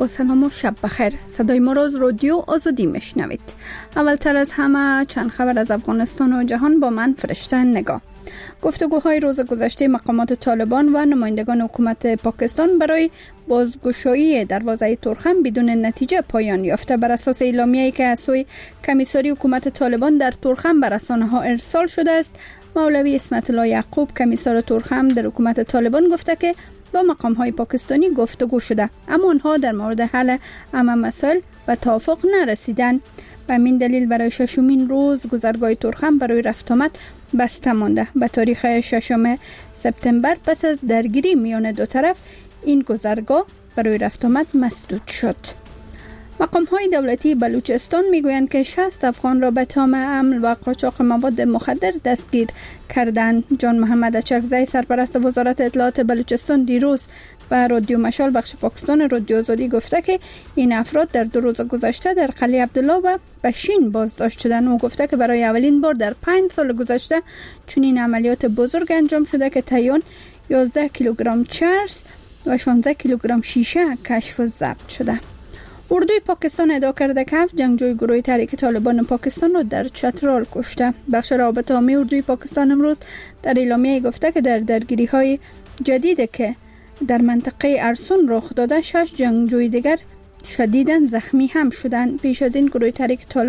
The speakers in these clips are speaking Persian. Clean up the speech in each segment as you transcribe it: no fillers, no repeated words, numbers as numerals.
با سلام و شب بخیر. صدای ما را از رادیو آزادی میشنوید. اولتر از همه چند خبر از افغانستان و جهان با من فرشته نگاه. گفتگوهای روز گذشته مقامات طالبان و نمایندگان حکومت پاکستان برای بازگشایی دروازه تورخم بدون نتیجه پایان یافته. بر اساس اعلامیه‌ای که از سوی کمیساری حکومت طالبان در تورخم به رسانه‌ها ارسال شده است، مولوی اسمت الله یعقوب کمیسار تورخم در حکومت طالبان گفته که با مقام‌های پاکستانی گفتگو شده، اما آنها در مورد حل همه مسائل به توافق نرسیدند. به همین دلیل برای ششمین روز گذرگاه تورخم برای رفت آمد بسته مانده. به تاریخ 6 سپتامبر پس از درگیری میان دو طرف این گذرگاه برای رفت آمد مسدود شد. مقام‌های دولتی بلوچستان میگویند که 60 افغان را به تهم حمل و قاچاق مواد مخدر دستگیر کردند. جان محمد اچکزی سرپرست وزارت اطلاعات بلوچستان دیروز به رادیو مشال بخش پاکستان رادیو آزادی گفته که این افراد در 2 روز گذشته در قلعه عبدالله و بشین بازداشت شدند. او گفته که برای اولین بار در 5 سال گذشته چنین عملیات بزرگ انجام شده که طیان 11 کیلوگرم چرس و 16 کیلوگرم شیشه کشف و ضبط شده. اردوی پاکستان ادعا کرده که 7 جنگجوی گروه تحریک طالبان پاکستان را در چترال کشته. بخش رابطه عامه اردوی پاکستان امروز در اعلامیه گفته که در درگیری‌های جدیدی که در منطقه ارسون رخ داده 6 جنگجوی دیگر شدیداً زخمی هم شدند. پیش از این گروه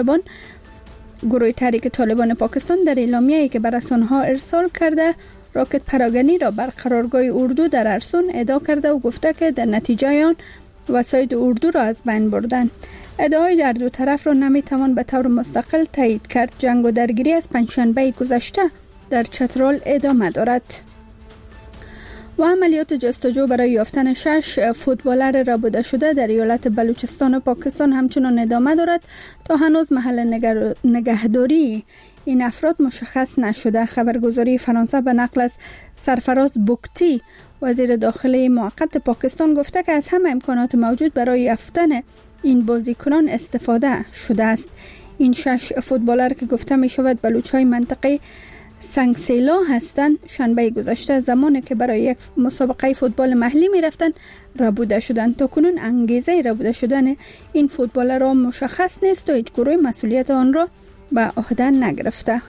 تحریک طالبان پاکستان در اعلامیه‌ای که به رسانه‌ها ارسال کرده راکت پراگنی را بر قرارگاه اردو در ارسون ادعا کرده و گفته که در نتیجه آن وسایل اردو را از بین بردند. ادعای در دو طرف را نمیتوان به طور مستقل تایید کرد. جنگ و درگیری از پنجشنبه گذشته در چترال ادامه دارد. و عملیات جستجو برای یافتن 6 فوتبالر ربوده شده در ایالت بلوچستان و پاکستان همچنان ادامه دارد. تا هنوز محل نگهداری این افراد مشخص نشده. خبرگزاری فرانسه به نقل از سرفراز بوکتی وزیر داخلی موقت پاکستان گفته که از همه امکانات موجود برای یافتن این بازیکنان استفاده شده است. این 6 فوتبالر که گفته می شود بلوچ‌های منطقه سنگسیلا هستند، شنبه گذشته زمانی که برای یک مسابقه فوتبال محلی می رفتند ربوده شدند. تا کنون انگیزه ربوده شدن این فوتبالرها مشخص نیست و هیچ گروه مسئولیت آن را به عهده نگرفته.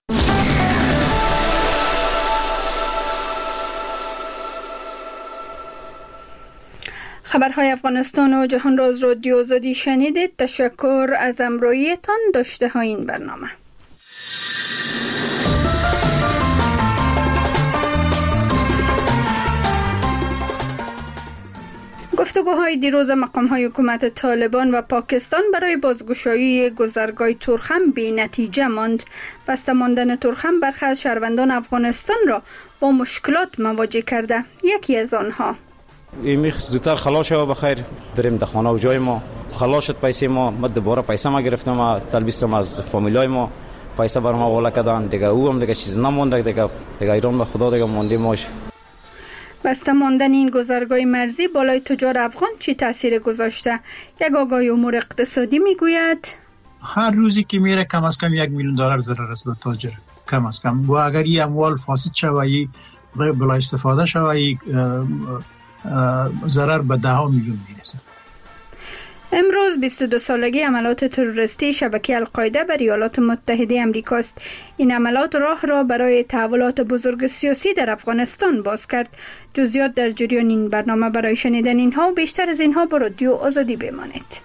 خبرهای افغانستان و جهان را از رادیو آزادی شنیدید. تشکر از همراهیتان. داشته های این برنامه. گفتگوهای دیروز مقام‌های حکومت طالبان و پاکستان برای بازگشایی گذرگاه تورخم بی نتیجه ماند. بسته ماندن تورخم برخی از شهروندان افغانستان را با مشکلات مواجه کرده. یکی از آنها میخ زودتر خلاص شو بخیر بریم در خانه و جای ما. خلاص شد پیسه ما دوباره پیسه ما گرفتم، تلبیستم از فامیلای ما، پیسه برام حواله کردن دیگه. او هم دیگه چیز نمونده دیگه ایران به خدا دیگه موندیم ماش. بسته ماندن این گذرگاه مرزی بالای تجار افغان چی تاثیر گذاشته؟ یک آگاه امور اقتصادی میگوید هر روزی که میره کم از کم $1 میلیون ضرر است به تاجر، کم از کم. و اگر این اموال فاسد شوی بلا استفاده شوی ضرر به 10 میلیون میرسه. امروز 22 سالگی عملیات تروریستی شبکه القاعده بر ایالات متحده آمریکا است. این عملیات راه را برای تحولات بزرگ سیاسی در افغانستان باز کرد. جزئیات در جریان این برنامه. برای شنیدن اینها و بیشتر از اینها با رادیو آزادی بمانید.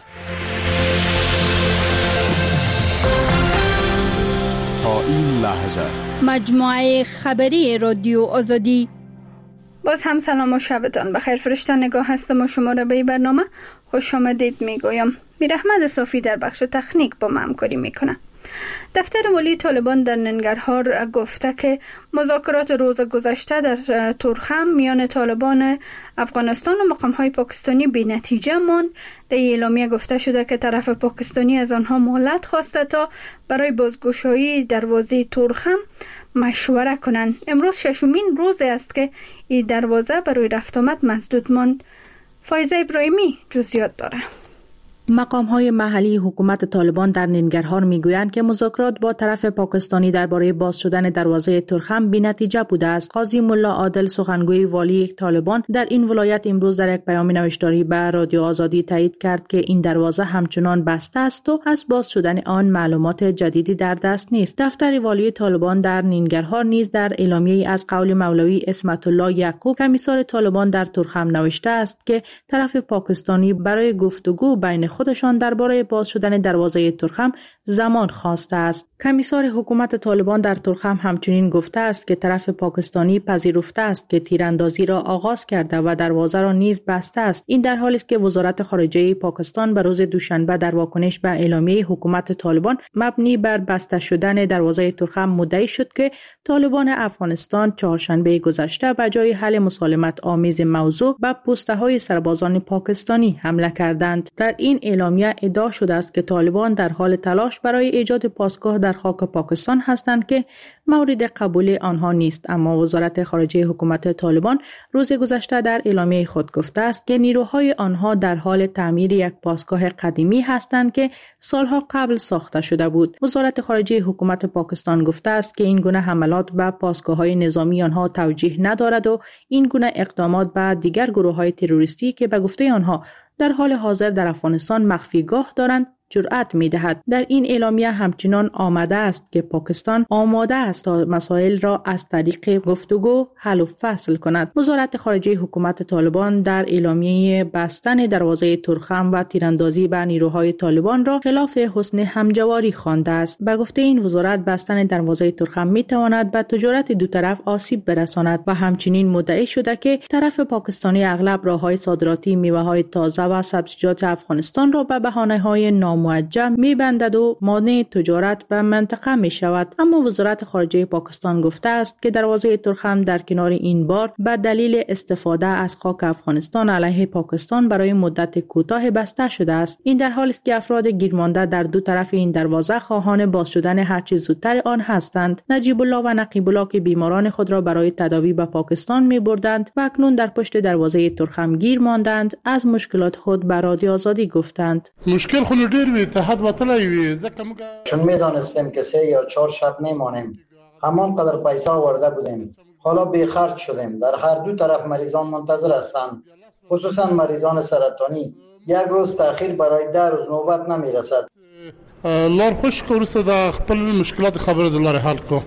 تا این لحظه مجموعه خبری رادیو آزادی. باز هم سلام و شبتان بخیر. فرشته نگاه هستم و شما را به این برنامه خوش آمدید میگویم. میر احمد صافی در بخش تکنیک با ما همکاری میکنه. دفتر والی طالبان در ننگرهار گفته که مذاکرات روز گذشته در تورخم میان طالبان افغانستان و مقام‌های پاکستانی بی نتیجه ماند. در اعلامیه گفته شده که طرف پاکستانی از آنها مهلت خواسته تا برای بازگشایی دروازه تورخم مشوره کنند. امروز 6مین روز است که این دروازه برای رفت آمد مسدود ماند. فایزه ابراهیمی جزئیات داره. مقام‌های محلی حکومت طالبان در ننگرهار می‌گویند که مذاکرات با طرف پاکستانی درباره باز شدن دروازه ترخم بی‌نتیجه بوده است. قاضی ملا عادل سخنگوی والی طالبان در این ولایت امروز در یک پیام نوشتاری به رادیو آزادی تایید کرد که این دروازه همچنان بسته است و از باز شدن آن معلومات جدیدی در دست نیست. دفتر والی طالبان در ننگرهار نیز در اعلامیه‌ای از قول مولوی اسمت الله یعقوب کمیسار طالبان در ترخم نوشته است که طرف پاکستانی برای گفتگو بین خودشان درباره باز شدن دروازه ترخم زمان خواسته است. کمیسار حکومت طالبان در ترخم همچنین گفته است که طرف پاکستانی پذیرفته است که تیراندازی را آغاز کرده و دروازه را نیز بسته است. این در حالی است که وزارت خارجه پاکستان به روز دوشنبه در واکنش به اعلامیه حکومت طالبان مبنی بر بسته شدن دروازه ترخم مدعی شد که طالبان افغانستان چهارشنبه گذشته به جای حل مسالمت آمیز موضوع به پوسته‌های سربازان پاکستانی حمله کردند. در این اعلامیه ادعا شده است که طالبان در حال تلاش برای ایجاد پاسگاه در خاک پاکستان هستند که مورد قبول آنها نیست، اما وزارت خارجه حکومت طالبان روز گذشته در اعلامیه خود گفته است که نیروهای آنها در حال تعمیر یک پاسگاه قدیمی هستند که سالها قبل ساخته شده بود. وزارت خارجه حکومت پاکستان گفته است که این گونه حملات به پاسگاه‌های نظامی آنها توجیه ندارد و این گونه اقدامات به دیگر گروه‌های تروریستی که به گفته آنها در حال حاضر در افغانستان مخفیگاه دارند جرأت می‌دهد. در این اعلامیه همچنان آمده است که پاکستان آماده است تا مسائل را از طریق گفتگو حل و فصل کند. وزارت خارجه حکومت طالبان در اعلامیه بستن دروازه ترخم و تیراندازی به نیروهای طالبان را خلاف حسن همجواری خوانده است. به گفته این وزارت بستن دروازه ترخم می‌تواند به تجارت دو طرف آسیب برساند و همچنین مدعی شده که طرف پاکستانی اغلب راه‌های صادراتی میوه‌های تازه و سبزیجات افغانستان را به بهانه‌های موجه می‌بندد و مانع تجارت به منطقه می‌شود. اما وزارت خارجه پاکستان گفته است که دروازه ترخم در کنار این بار به دلیل استفاده از خاک افغانستان علیه پاکستان برای مدت کوتاه بسته شده است. این در حالی است که افراد گیرمانده در دو طرف این دروازه خواهان باز شدن هر چه زودتر آن هستند. نجیب الله و نقیب الله که بیماران خود را برای تداوی به پاکستان می‌بردند و اکنون در پشت دروازه ترخم گیر ماندند، از مشکلات خود به رادیو آزادی گفتند. مشکل خود ډیر اتحاد وطلای وي چون میدانستیم که 3 یا 4 شب میمانیم، همان قدر پیسه آورده بودیم، حالا بیخرج شدیم. در هر دو طرف مریضان منتظر هستند، خصوصا مریضان سرطانی. یک روز تأخیر برای 10 روز نوبت نمی رسد. لار خوش ورسته د خپل مشکلات خبر د لار حل کو.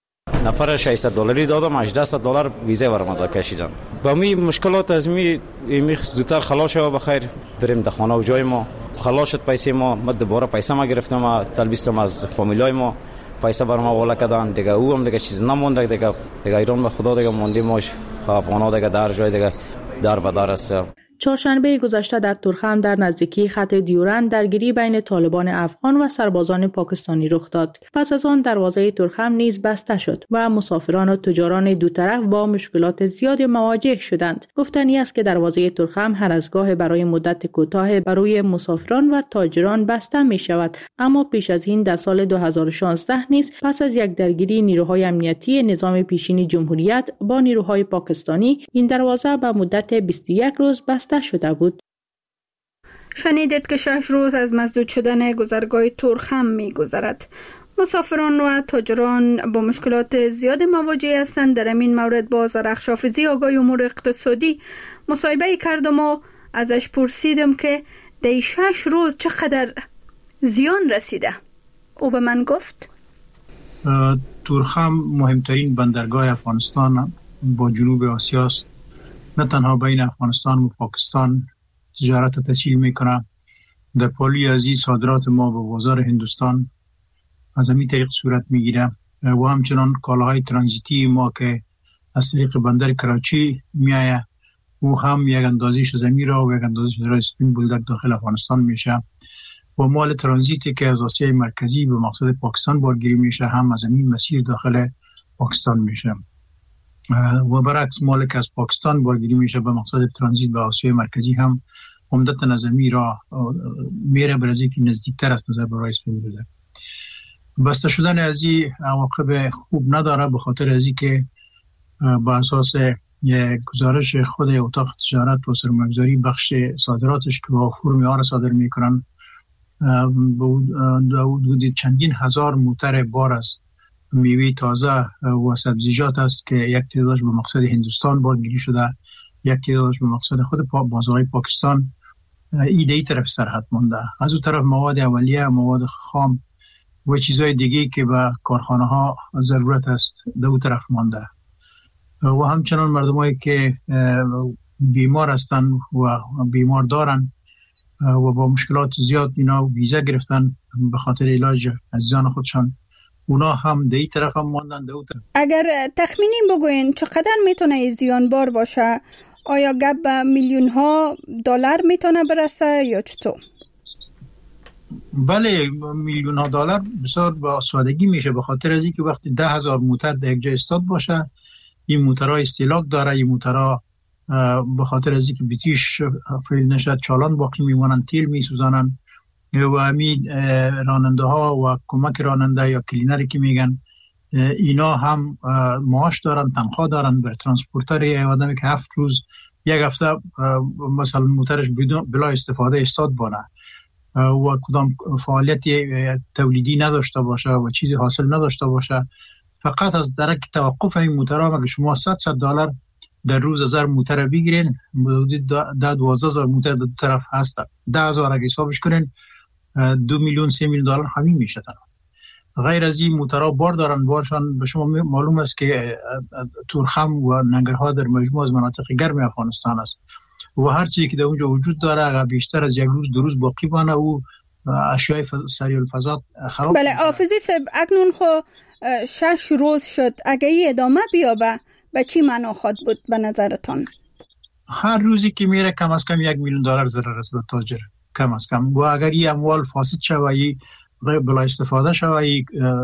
نفر $600 دادم، $800 ویزه ورما کشیدن. با می مشکلات از می زودتر خلاص شو بخیر بریم در خانه و جای ما. خلاص شد پیسه ما دوباره پیسه ما گرفتم، تلبیستم از فامیلای ما، پیسه بر ما والا کردن دیگه. او هم دیگه چیز نمونده دیگه ایران به خدا دیگه موندیم ماش افغانا دیگه در جای دیگه در به در است. چهارشنبه گذشته در ترخم در نزدیکی خط دیورند درگیری بین طالبان افغان و سربازان پاکستانی رخ داد. پس از آن دروازه ترخم نیز بسته شد و مسافران و تجاران دو طرف با مشکلات زیاد مواجه شدند. گفتنی است که دروازه ترخم هر از گاه برای مدت کوتاه برای مسافران و تاجران بسته می شود، اما پیش از این در سال 2016 نیز پس از یک درگیری نیروهای امنیتی نظام پیشین جمهوریت با نیروهای پاکستانی این دروازه به مدت 21 روز بسته شده بود. شنیدید که 6 روز از مسدود شدن گذرگاه ترخم می گذرد. مسافران و تاجران با مشکلات زیاد مواجه هستند. در این مورد با زرخش حافظی آقای امور اقتصادی مصاحبه کردم و ازش پرسیدم که در 6 روز چقدر زیان رسیده. او به من گفت ترخم مهمترین بندرگاه افغانستان با جنوب آسیا است. نه تنها بین افغانستان و پاکستان تجارت تسهیل میکنه، در پالی ازی صادرات ما به بازار هندوستان از همین طریق صورت میگیره و همچنان کالاهای ترانزیتی ما که از طریق بندر کراچی میایه او هم یک اندازیش از امیر و یک اندازیش از اسپین بولدک داخل افغانستان میشه و مال ترانزیتی که از آسیای مرکزی به مقصد پاکستان بارگیری میشه هم از همین مسیر داخل پاکستان میشه و برعکس مال که از پاکستان بارگیری میشه به مقصد ترانزیت به آسیای مرکزی هم عمدتاً از امیر را میره برای اینکه نزدیکتر است نظر برای اسپین بولدک. بسته شدن از این عواقب خوب نداره به خاطر از اینکه با اساس گزارش خود اتاق تجارت و سرمایه‌گذاری بخش صادراتش که با فرم آر صادر میکنن حدود چندین هزار موتر بار است میوه تازه و سبزیجات است که یک تعدادش به مقصد هندوستان بارگیری شده، یک تعدادش به مقصد خود بازارهای پاکستان ای طرف سرحد مونده. از اون طرف مواد اولیه، مواد خام و چیزهای دیگه که به کارخانه ها ضرورت است در اون طرف مونده. و همچنان مردمایی که بیمار هستن و بیمار دارن و با مشکلات زیاد اینا ویزا گرفتن به خاطر علاج عزیزان خودشان، اونا هم در این طرف هم ماندن در اون طرف. اگر تخمینی بگوین چقدر میتونه زیانبار باشه؟ آیا گپ به میلیون ها دلار میتونه برسه یا چطور؟ بله، میلیون ها دلار بسیار با سادگی میشه، به خاطر از اینکه وقتی 10,000 موتر در یک جای استاد باشه، این موترها استهلاک داره، این موترها به خاطر از اینکه بیتیش فیل نشد چالان باقی میمونن، تیل میسوزانن و همین راننده ها و کمک راننده یا کلینری که میگن اینا هم معاش دارن، تنخواه دارن. بر ترانسپورتر یه آدمی که 7 روز یک هفته مثلا موترش بلا استفاده استاد بانه و کدام فعالیت تولیدی نداشته باشه و چیزی حاصل نداشته باشه، فقط از درک توقف این موترها مگه شما $100 در روز 1000 موتر بگیرین، حدود 12,000 موتر در دو طرف هست. 10,000 اگه حسابش کنین 2 میلیون 3 میلیون دلار همین میشه. غیر از این موترها بار دارن، بارشان به شما معلوم است که تورخم و ننگرهار در مجموع از مناطق گرم افغانستان است و هر چیزی که در اونجا وجود داره اگر بیشتر از یک روز 2 روز باقی بانه و اشیاء سریع الفضا خراب. بله آفیزی صاحب، اکنون خو 6 روز شد، اگه ای ادامه بیابه به چی معنا خواهد بود به نظرتان؟ هر روزی که میره کم از کم 1 میلیون دلار ضرر است به تاجر، کم از کم. و اگر این اموال فاسد شوه، بلا استفاده شوه،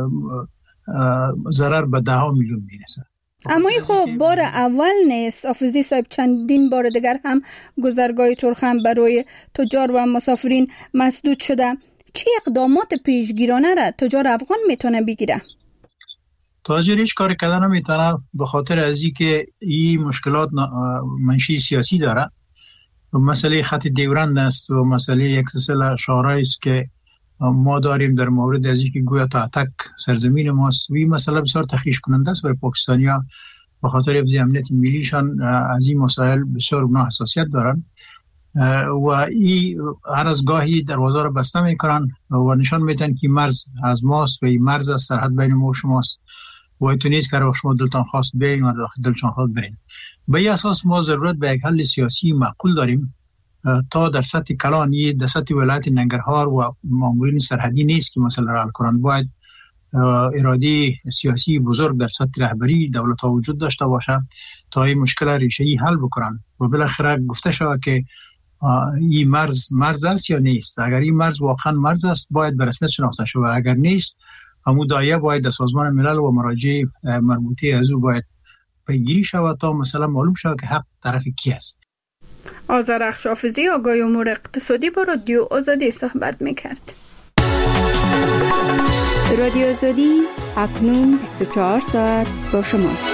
ضرر به 10 میلیون میرسه. اما این خب بار اول نیست آفیزی صاحب، چندین بار دیگر هم گذرگاه تورخم برای تجار و مسافرین مسدود شده. چه اقدامات پیشگیرانه را تجار افغان میتونه بگیره؟ تاجر هیچ کاری کردن نمیتونه، به خاطر از اینکه این مشکلات منشی سیاسی داره. مسئله خط دیورند است و مسئله یک سلسله شعارهایی است که ما داریم در مورد از اینکه گویا تا تک سرزمین ماست. و این مسئله بسیار تخریش کننده است برای پاکستانی‌ها، به خاطر حفظ امنیت ملیشان از این مسائل بسیار اونا حساسیت دارن و این هر از گاهی دروازه رو بسته میکنن و نشان میدن که مرز از ماست و این مرز از سرحد بین ما و شماست و ایتو نیست که شما دلتان خواست بیاین و دلتان خواست برین. به این اساس ما ضرورت به یک حل سیاسی معقول داریم تا در سطح کلان، در سطح ولایت ننگرهار و مامورین سرحدی نیست که مسئله را حل کنند. باید اراده سیاسی بزرگ در سطح رهبری دولت ها وجود داشته باشه تا این مشکل ریشه‌ای حل بکنن و بالاخره گفته شود که این مرز است یا نیست. اگر این مرز واقعا مرز است باید به رسمیت شناخته شود، اگر نیست همون دایه باید در سازمان ملل و مراجع مربوطه از او باید پیگیری شود تا مثلا معلوم شود که حق طرف کی است. آذرخش حافظی آگاهی امور اقتصادی با رادیو آزادی صحبت میکرد. رادیو آزادی اکنون 24 ساعت با شماست.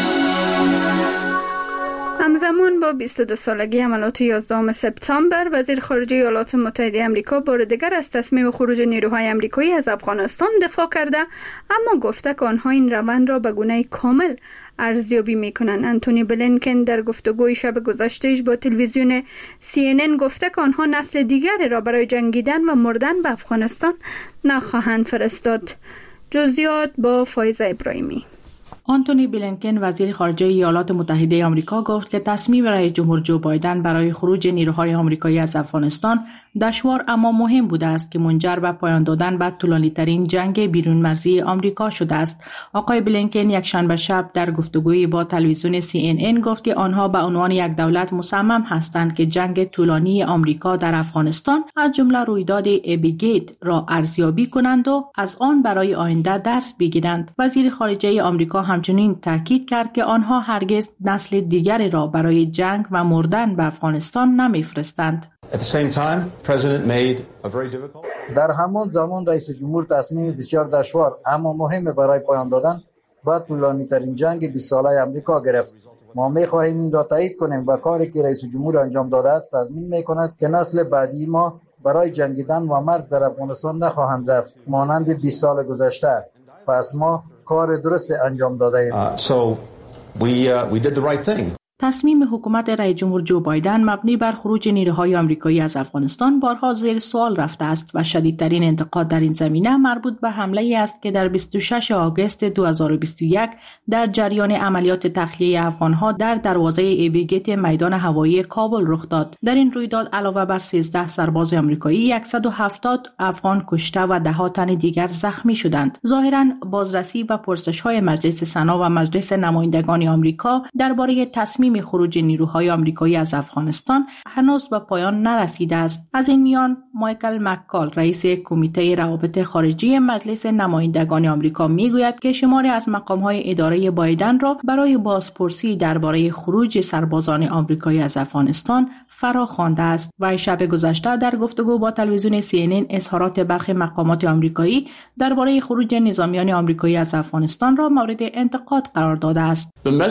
همزمان با 22 سالگی حملات 11 سپتامبر، وزیر خارجه ایالات متحده آمریکا بار دیگر از تصمیم خروج نیروهای آمریکایی از افغانستان دفاع کرده، اما گفته که آنها این روند را به گونه کامل ارزیابی میکنند. انتونی بلینکن در گفتگوی شب گذشتهش با تلویزیون CNN گفته که آنها نسل دیگری را برای جنگیدن و مردن به افغانستان نخواهند فرستاد. جزئیات با فایزه ابراهیمی. آنتونی بلینکن وزیر خارجه ایالات متحده آمریکا گفت که تصمیم رئیس جمهور جو بایدن برای خروج نیروهای آمریکایی از افغانستان دشوار اما مهم بوده است که منجر به پایان دادن به طولانی‌ترین جنگ بیرون مرزی آمریکا شده است. آقای بلینکن یکشنبه شب در گفتگویی با تلویزیون CNN گفت که آنها به عنوان یک دولت مصمم هستند که جنگ طولانی آمریکا در افغانستان از جمله رویداد ابیگیت را ارزیابی کنند و از آن برای آینده درس بگیرند. وزیر خارجه آمریکا همچنین تاکید کرد که آنها هرگز نسل دیگری را برای جنگ و مردن به افغانستان نمی‌فرستند. در همان زمان رئیس جمهور تصمیم بسیار دشوار اما مهم برای پایان دادن با طولانی‌ترین جنگ 20 ساله آمریکا گرفت ما می‌خواهیم این را تایید کنیم و کاری که رئیس جمهور انجام داده است تضمین می‌کند که نسل بعدی ما برای جنگیدن و مرگ در افغانستان نخواهند رفت مانند 20 سال گذشته. پس ما کار درست انجام داده ایم. We did the right thing. تصمیم حکومت رئیس جمهور جو بایدن مبنی بر خروج نیروهای آمریکایی از افغانستان بارها زیر سوال رفته است و شدیدترین انتقاد در این زمینه مربوط به حمله‌ای است که در 26 آگوست 2021 در جریان عملیات تخلیه افغان‌ها در دروازه ایبیگیت میدان هوایی کابل رخ داد. در این رویداد علاوه بر 13 سرباز آمریکایی 170 افغان کشته و ده‌ها تن دیگر زخمی شدند. ظاهراً بازرسی و پرسش‌های مجلس سنا و مجلس نمایندگان آمریکا درباره تصمیم خروج نیروهای آمریکایی از افغانستان هنوز به پایان نرسیده است. از این میان مایکل مککال رئیس کمیته روابط خارجی مجلس نمایندگان آمریکا میگوید که شماری از مقام‌های اداره بایدن را برای بازپرسی درباره خروج سربازان آمریکایی از افغانستان فرا خوانده است. و شب گذشته در گفتگو با تلویزیون CNN اظهارات برخی مقامات آمریکایی درباره خروج نظامیان آمریکایی از افغانستان را مورد انتقاد قرار داده است.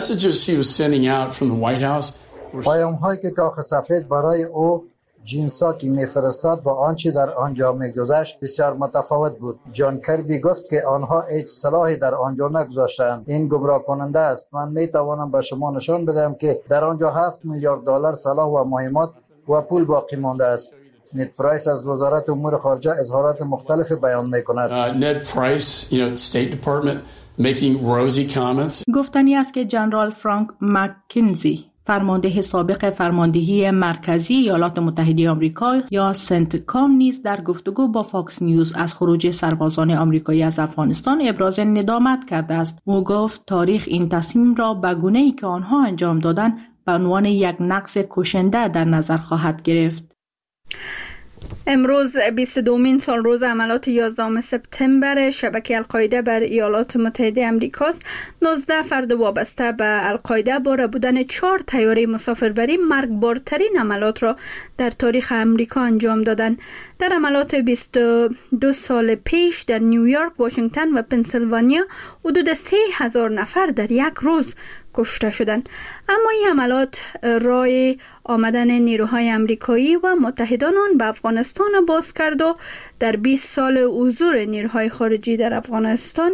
پیام‌هایی که کاخ سفید برای او جینساکی میفرستاد با آنچه در آنجا میگذشت بسیار متفاوت بود. جان کربی گفت که آنها هیچ سلاحی در آنجا نگذاشتند. این گمراه کننده است. من میتوانم به شما نشان بدم که در آنجا 7 میلیارد دلار سلاح و مهمات و پول باقی مانده است. نید پرایس از وزارت امور خارجه اظهارات مختلف بیان میکند. نید پرایس، State Department making rosy comments. گفتنی است که جنرال فرانک مککنزی فرمانده سابق فرماندهی مرکزی ایالات متحده آمریکا یا سنتکام نیز در گفتگو با فاکس نیوز از خروج سربازان آمریکایی از افغانستان ابراز ندامت کرده است. او گفت تاریخ این تصمیم را به گونه‌ای که آنها انجام دادند به عنوان یک نقض کشنده در نظر خواهد گرفت. امروز 22مین سال روز عملیات 11 سپتامبر شبکه القاعده بر ایالات متحده آمریکاست. 19 فرد وابسته به القاعده با ربودن 4 طیاره مسافربری مرگبارترین عملیات را در تاریخ آمریکا انجام دادند. در عملیات 22 سال پیش در نیویورک، واشنگتن و پنسیلوانیا حدود 3000 نفر در یک روز کشته شدند. اما این عملیات راه آمدن نیروهای آمریکایی و متحدان آن به افغانستان باز کرد و در 20 سال حضور نیروهای خارجی در افغانستان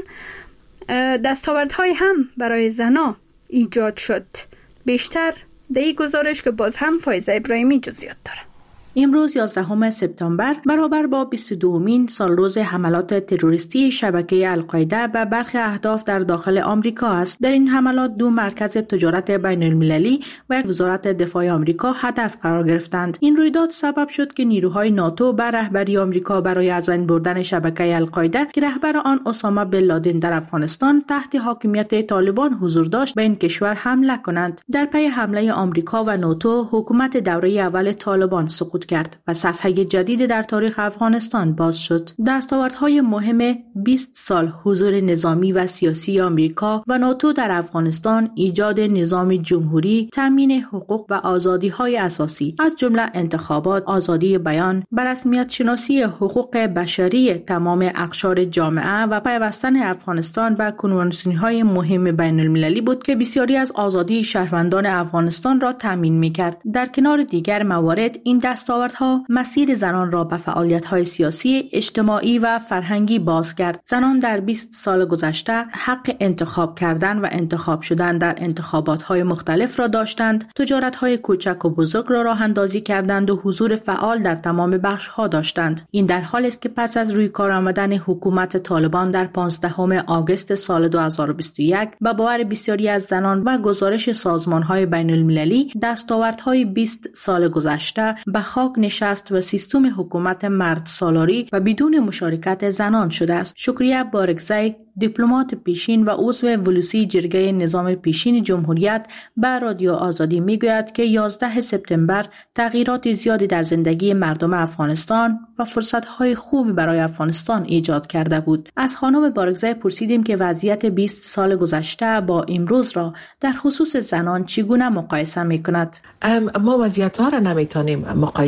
دستاوردهای هم برای زنان ایجاد شد. بیشتر در این گزارش که باز هم فایزه ابراهیمی جزئیات داره. امروز 11 سپتامبر برابر با 22مین سال روز حملات تروریستی شبکه القاعده به برخی اهداف در داخل آمریکا است. در این حملات 2 مرکز تجارت بین المللی و یک وزارت دفاع آمریکا هدف قرار گرفتند. این رویداد سبب شد که نیروهای ناتو به رهبری آمریکا برای از بین بردن شبکه القاعده که رهبر آن اسامه بن لادن در افغانستان تحت حاکمیت طالبان حضور داشت به این کشور حمله کنند. در پی حمله آمریکا و ناتو حکومت دوره اول طالبان سقوط کرد و صفحه جدید در تاریخ افغانستان باز شد. دستاوردهای مهم 20 سال حضور نظامی و سیاسی آمریکا و ناتو در افغانستان ایجاد نظام جمهوری، تامین حقوق و آزادی‌های اساسی از جمله انتخابات، آزادی بیان، به رسمیت شناسی حقوق بشری تمام اقشار جامعه و پیوستن افغانستان به کنوانسیون‌های مهم بین المللی بود که بسیاری از آزادی شهروندان افغانستان را تامین می‌کرد. در کنار دیگر موارد این دستاوردها مسیر زنان را به فعالیت‌های سیاسی، اجتماعی و فرهنگی باز کرد. زنان در 20 سال گذشته حق انتخاب کردن و انتخاب شدن در انتخابات‌های مختلف را داشتند، تجارت‌های کوچک و بزرگ را راه اندازی کردند و حضور فعال در تمام بخش‌ها داشتند. این در حالی است که پس از روی کار آمدن حکومت طالبان در 15 آگوست سال 2021 به باور بسیاری از زنان و گزارش سازمان‌های بین‌المللی دستاوردهای 20 سال گذشته به خاک نشست و سیستم حکومت مرد سالاری و بدون مشارکت زنان شده است. شکریه بارگزی، دیپلمات پیشین و عضو ولوسی جرگه نظام پیشین جمهوریت به رادیو آزادی میگوید که 11 سپتامبر تغییرات زیادی در زندگی مردم افغانستان و فرصت‌های خوبی برای افغانستان ایجاد کرده بود. از خانم بارگزی پرسیدیم که وضعیت 20 سال گذشته با امروز را در خصوص زنان چگونه مقایسه می‌کند. ما وضعیت‌ها را نمی‌تونیم مقایسه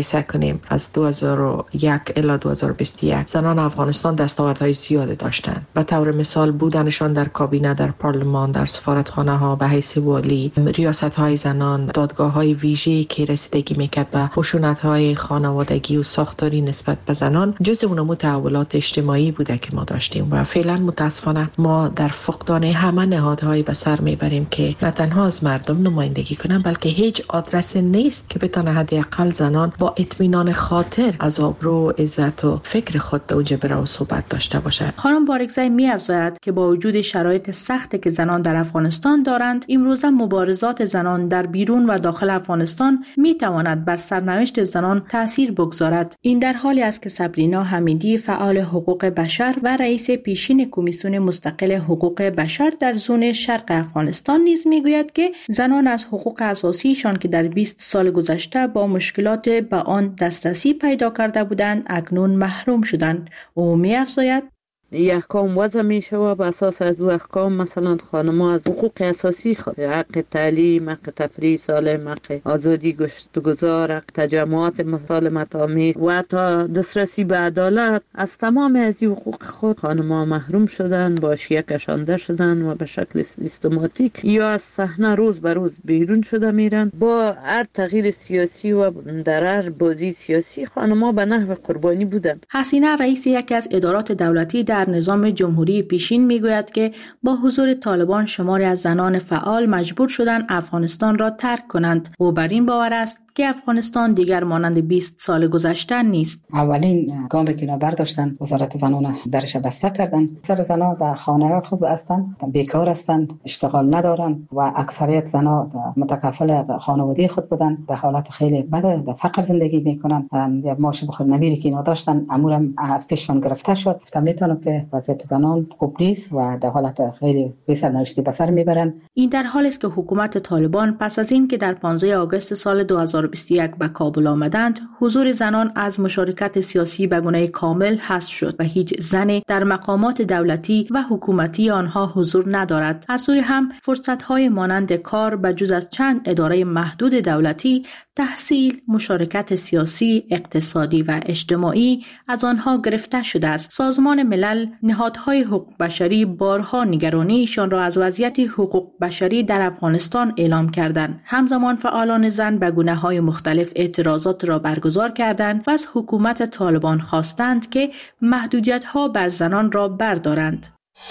مقایسه کنیم از 2001 الی 2021 زنان افغانستان دستاوردهای زیاد داشتند. به طور مثال بودنشان در کابینه، در پارلمان، در سفارتخانه ها به حیث والی، ریاست های زنان، دادگاه های ویژه‌ای که رسیدگی میکرد به خشونت های خانوادگی و ساختاری نسبت به زنان جزء اون تحولات اجتماعی بوده که ما داشتیم و فعلا متاسفانه ما در فقدان همه نهادهای به سر میبریم که نه تنها از مردم نمایندگی کنن بلکه هیچ آدرس نیست که بتونه حداقل زنان با اطمینان خاطر از آبرو، عزت و فکر خود اوج بره و صحبت داشته باشه. خانم بارکزی می‌افزاید که با وجود شرایط سختی که زنان در افغانستان دارند، امروزه مبارزات زنان در بیرون و داخل افغانستان میتواند بر سرنوشت زنان تأثیر بگذارد. این در حالی است که سبرینا حمیدی، فعال حقوق بشر و رئیس پیشین کمیسیون مستقل حقوق بشر در زون شرق افغانستان نیز میگوید که زنان از حقوق اساسیشان که در 20 سال گذشته با مشکلات به آن دسترسی پیدا کرده بودند اکنون محروم شدند. او می‌افزاید احکام وضع می شود به اساس از او احکام مثلا خانم‌ها از حقوق اساسی خود، حق تعلیم، حق تفریح سالم، حق آزادی گفتگوزار، حق تجمعات مسالمت آمیز و تا دسترسی به عدالت، از تمام از این حقوق خود خانم‌ها محروم شدند، با اشیاء کشانده شدند و به شکل سیستماتیک یا از صحنه روز به روز بیرون شده میرن. با هر تغییر سیاسی و در هر بازی سیاسی خانم‌ها به نحو قربانی بودند. حسینه رئیس یکی از ادارات دولتی در نظام جمهوری پیشین میگوید که با حضور طالبان شماری از زنان فعال مجبور شدند افغانستان را ترک کنند. او بر این باور است که افغانستان دیگر مانند 20 سال گذشته نیست. اولین گامی که برداشتن وزارت زنان درش بسته کردن. اکثر زنان در خانه خوب هستند، بیکار هستند، اشتغال ندارند و اکثریت زنان متکفل خانواده خود بودند، در حالت خیلی بد در فقر زندگی میکنند. یا معاش بخور نمیری که اینا داشتن امورم از پیششان گرفته شد. میتونم که وضعیت زنان خوب نیست و در حالت خیلی بی‌سرنوشتی به سر میبرند. این در حالی است که حکومت طالبان پس از این که در 15 آگوست سال 2021 به کابل آمدند، حضور زنان از مشارکت سیاسی به گونه کامل حذف شد و هیچ زنی در مقامات دولتی و حکومتی آنها حضور ندارد. از سوی هم فرصت‌های مانند کار به جز از چند اداره محدود دولتی، تحصیل، مشارکت سیاسی، اقتصادی و اجتماعی از آنها گرفته شده است. سازمان ملل، نهادهای حقوق بشری بارها نگرانیشان را از وضعیت حقوق بشری در افغانستان اعلام کردند. همزمان فعالان زن به گونه‌های مختلف اعتراضات را برگزار کردند و از حکومت طالبان خواستند که محدودیت‌ها بر زنان را بردارند.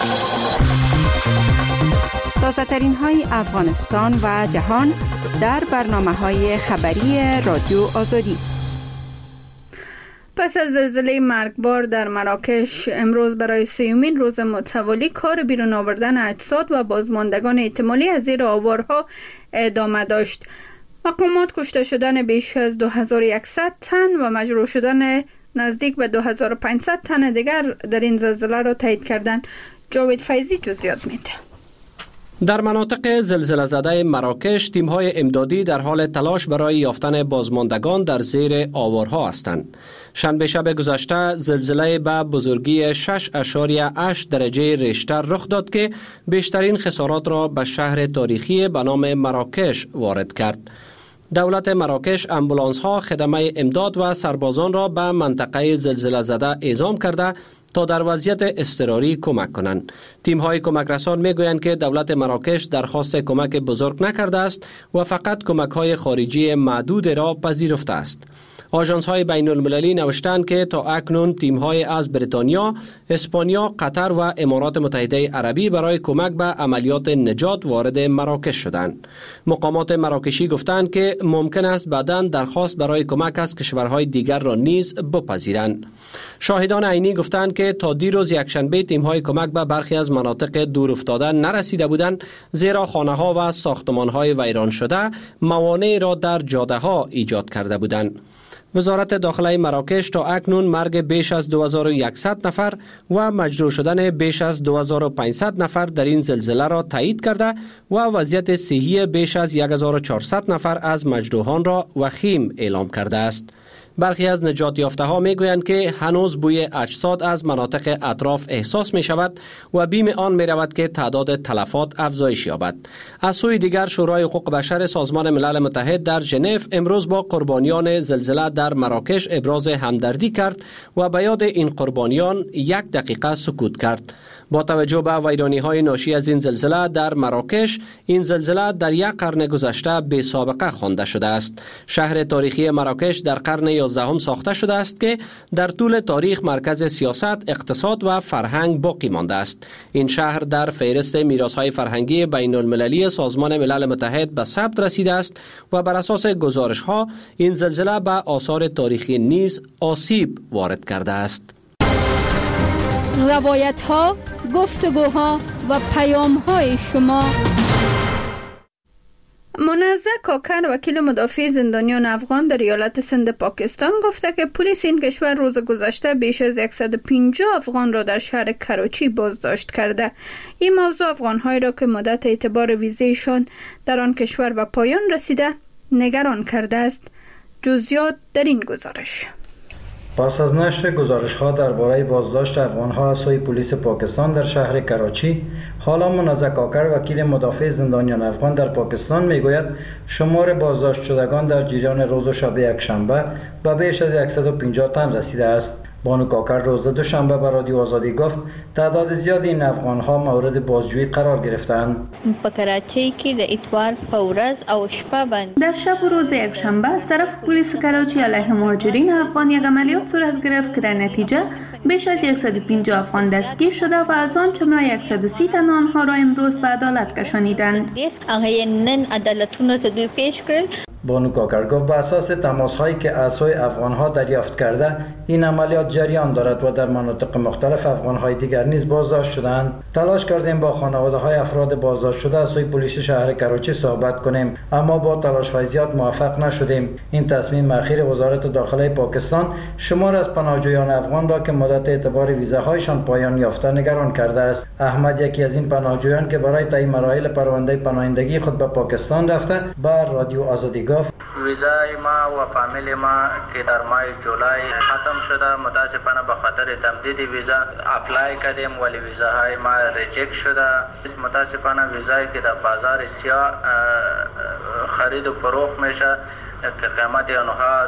تازه‌ترین های افغانستان و جهان در برنامه‌های خبری رادیو آزادی. پس از زلزله مرگبار در مراکش امروز برای سیومین روز متوالی کار بیرون آوردن اجساد و بازماندگان احتمالی از زیر آوارها ادامه داشت. مقامات کشته شدن بیش از 2100 تن و مجروح شدن نزدیک به 2500 تن دیگر در این زلزله را تایید کردند. جاوید فیضی جزئیات میده. در مناطق زلزله زده مراکش تیم‌های امدادی در حال تلاش برای یافتن بازماندگان در زیر آوارها هستند. شنبه شب گذشته زلزله به بزرگی 6.8 درجه ریشتر رخ داد که بیشترین خسارات را به شهر تاریخی به نام مراکش وارد کرد. دولت مراکش امبولانس‌ها خدمه امداد و سربازان را به منطقه زلزله زده اعزام کرده تا در وضعیت اضطراری کمک کنند. تیم‌های کمک رسان می‌گویند که دولت مراکش درخواست کمک بزرگ نکرده است و فقط کمک‌های خارجی معدود را پذیرفته است. آژانس‌های بین‌المللی نوشتند که تا اکنون تیم‌های از بریتانیا، اسپانیا، قطر و امارات متحده عربی برای کمک به عملیات نجات وارد مراکش شدند. مقامات مراکشی گفتند که ممکن است بعداً درخواست برای کمک از کشورهای دیگر را نیز بپذیرند. شاهدان عینی گفتند که تا دیروز یکشنبه تیم‌های کمک به برخی از مناطق دور افتاده نرسیده بودند، زیرا خانه‌ها و ساختمان‌های ویران شده موانعی را در جاده‌ها ایجاد کرده بودند. وزارت داخله مراکش تا اکنون مرگ بیش از 2100 نفر و مجروح شدن بیش از 2500 نفر در این زلزله را تایید کرده و وضعیت صحی بیش از 1400 نفر از مجروحان را وخیم اعلام کرده است. برخی از نجات یافته ها می گویند که هنوز بوی اجساد از مناطق اطراف احساس می شود و بیم آن می رود که تعداد تلفات افزایش یابد. از سوی دیگر شورای حقوق بشر سازمان ملل متحد در ژنو امروز با قربانیان زلزله در مراکش ابراز همدردی کرد و به یاد این قربانیان 1 دقیقه سکوت کرد. با توجه به ویرانی‌های ناشی از این زلزله در مراکش، این زلزله در 1 قرن گذشته بی سابقه خوانده شده است. شهر تاریخی مراکش در قرن 11 ساخته شده است که در طول تاریخ مرکز سیاست، اقتصاد و فرهنگ باقی مانده است. این شهر در فهرست میراث‌های فرهنگی بین المللی سازمان ملل متحد به ثبت رسیده است و بر اساس گزارش‌ها این زلزله به آثار تاریخی نیز آسیب وارد کرده است. روایت‌ها، گفتگوها و پیام‌های شما. منزه کاکر وکیل مدافع زندانیان افغان در ایالت سند پاکستان گفته که پلیس این کشور روز گذشته بیش از 150 افغان را در شهر کراچی بازداشت کرده. این موضوع افغان‌هایی را که مدت اعتبار ویزایشان در آن کشور به پایان رسیده نگران کرده است. جزئیات در این گزارش. پس از نشر گزارش‌ها درباره بازداشت افغان‌ها از سوی پلیس پاکستان در شهر کراچی، حالا منزه کاکر وکیل مدافع زندانیان افغان در پاکستان میگوید شمار بازداشت شدگان در جریان روز و شب یکشنبه به بیش از 150 تن رسیده است. بانو کاکر روز دوشنبه به رادیو آزادی گفت تعداد زیادی این افغان‌ها مورد بازجویی قرار گرفتند. په کراچۍ کې د اتوار په ورځ او شپه باندې در شب و روز یکشنبه از طرف پلیس کراچی علیه مهاجرین افغان یک عملیات صورت گرفت که در نتیجه بیش از 150 افغان دستگیر شده و از آن جمله 130 تن آنها را امروز به عدالت کشانیدند. هغه نن عدالتونو ته دوی پیش کړل. بانو کاکر گفت به اساس تماس‌هایی که از سوی افغان‌ها دریافت کرده این عملیات جریان دارد و در مناطق مختلف افغان‌های دیگر نیز بازداشت شدند. تلاش کردیم با خانواده‌های افراد بازداشت شده از سوی پلیس شهر کراچی صحبت کنیم اما با تلاش‌های زیاد موفق نشدیم. این تصمیم اخیر وزارت داخله پاکستان شمار از پناهجویان افغان را که مدت اعتبار ویزاهایشان پایان یافته نگران کرده است. احمد یکی از این پناهجویان که برای طی مراحل پرونده پناهندگی خود به پاکستان رفته بر رادیو آزادی گفت ویزای ما و فامیل ما که در ماه جولای ختم شده متاسفانه به خاطر تمدید ویزا اپلای کردیم ولی ویزاهای ما ریجکت شده. متاسفانه ویزایی که در بازار سیاه خرید و فروخت میشه که قیمت آنها از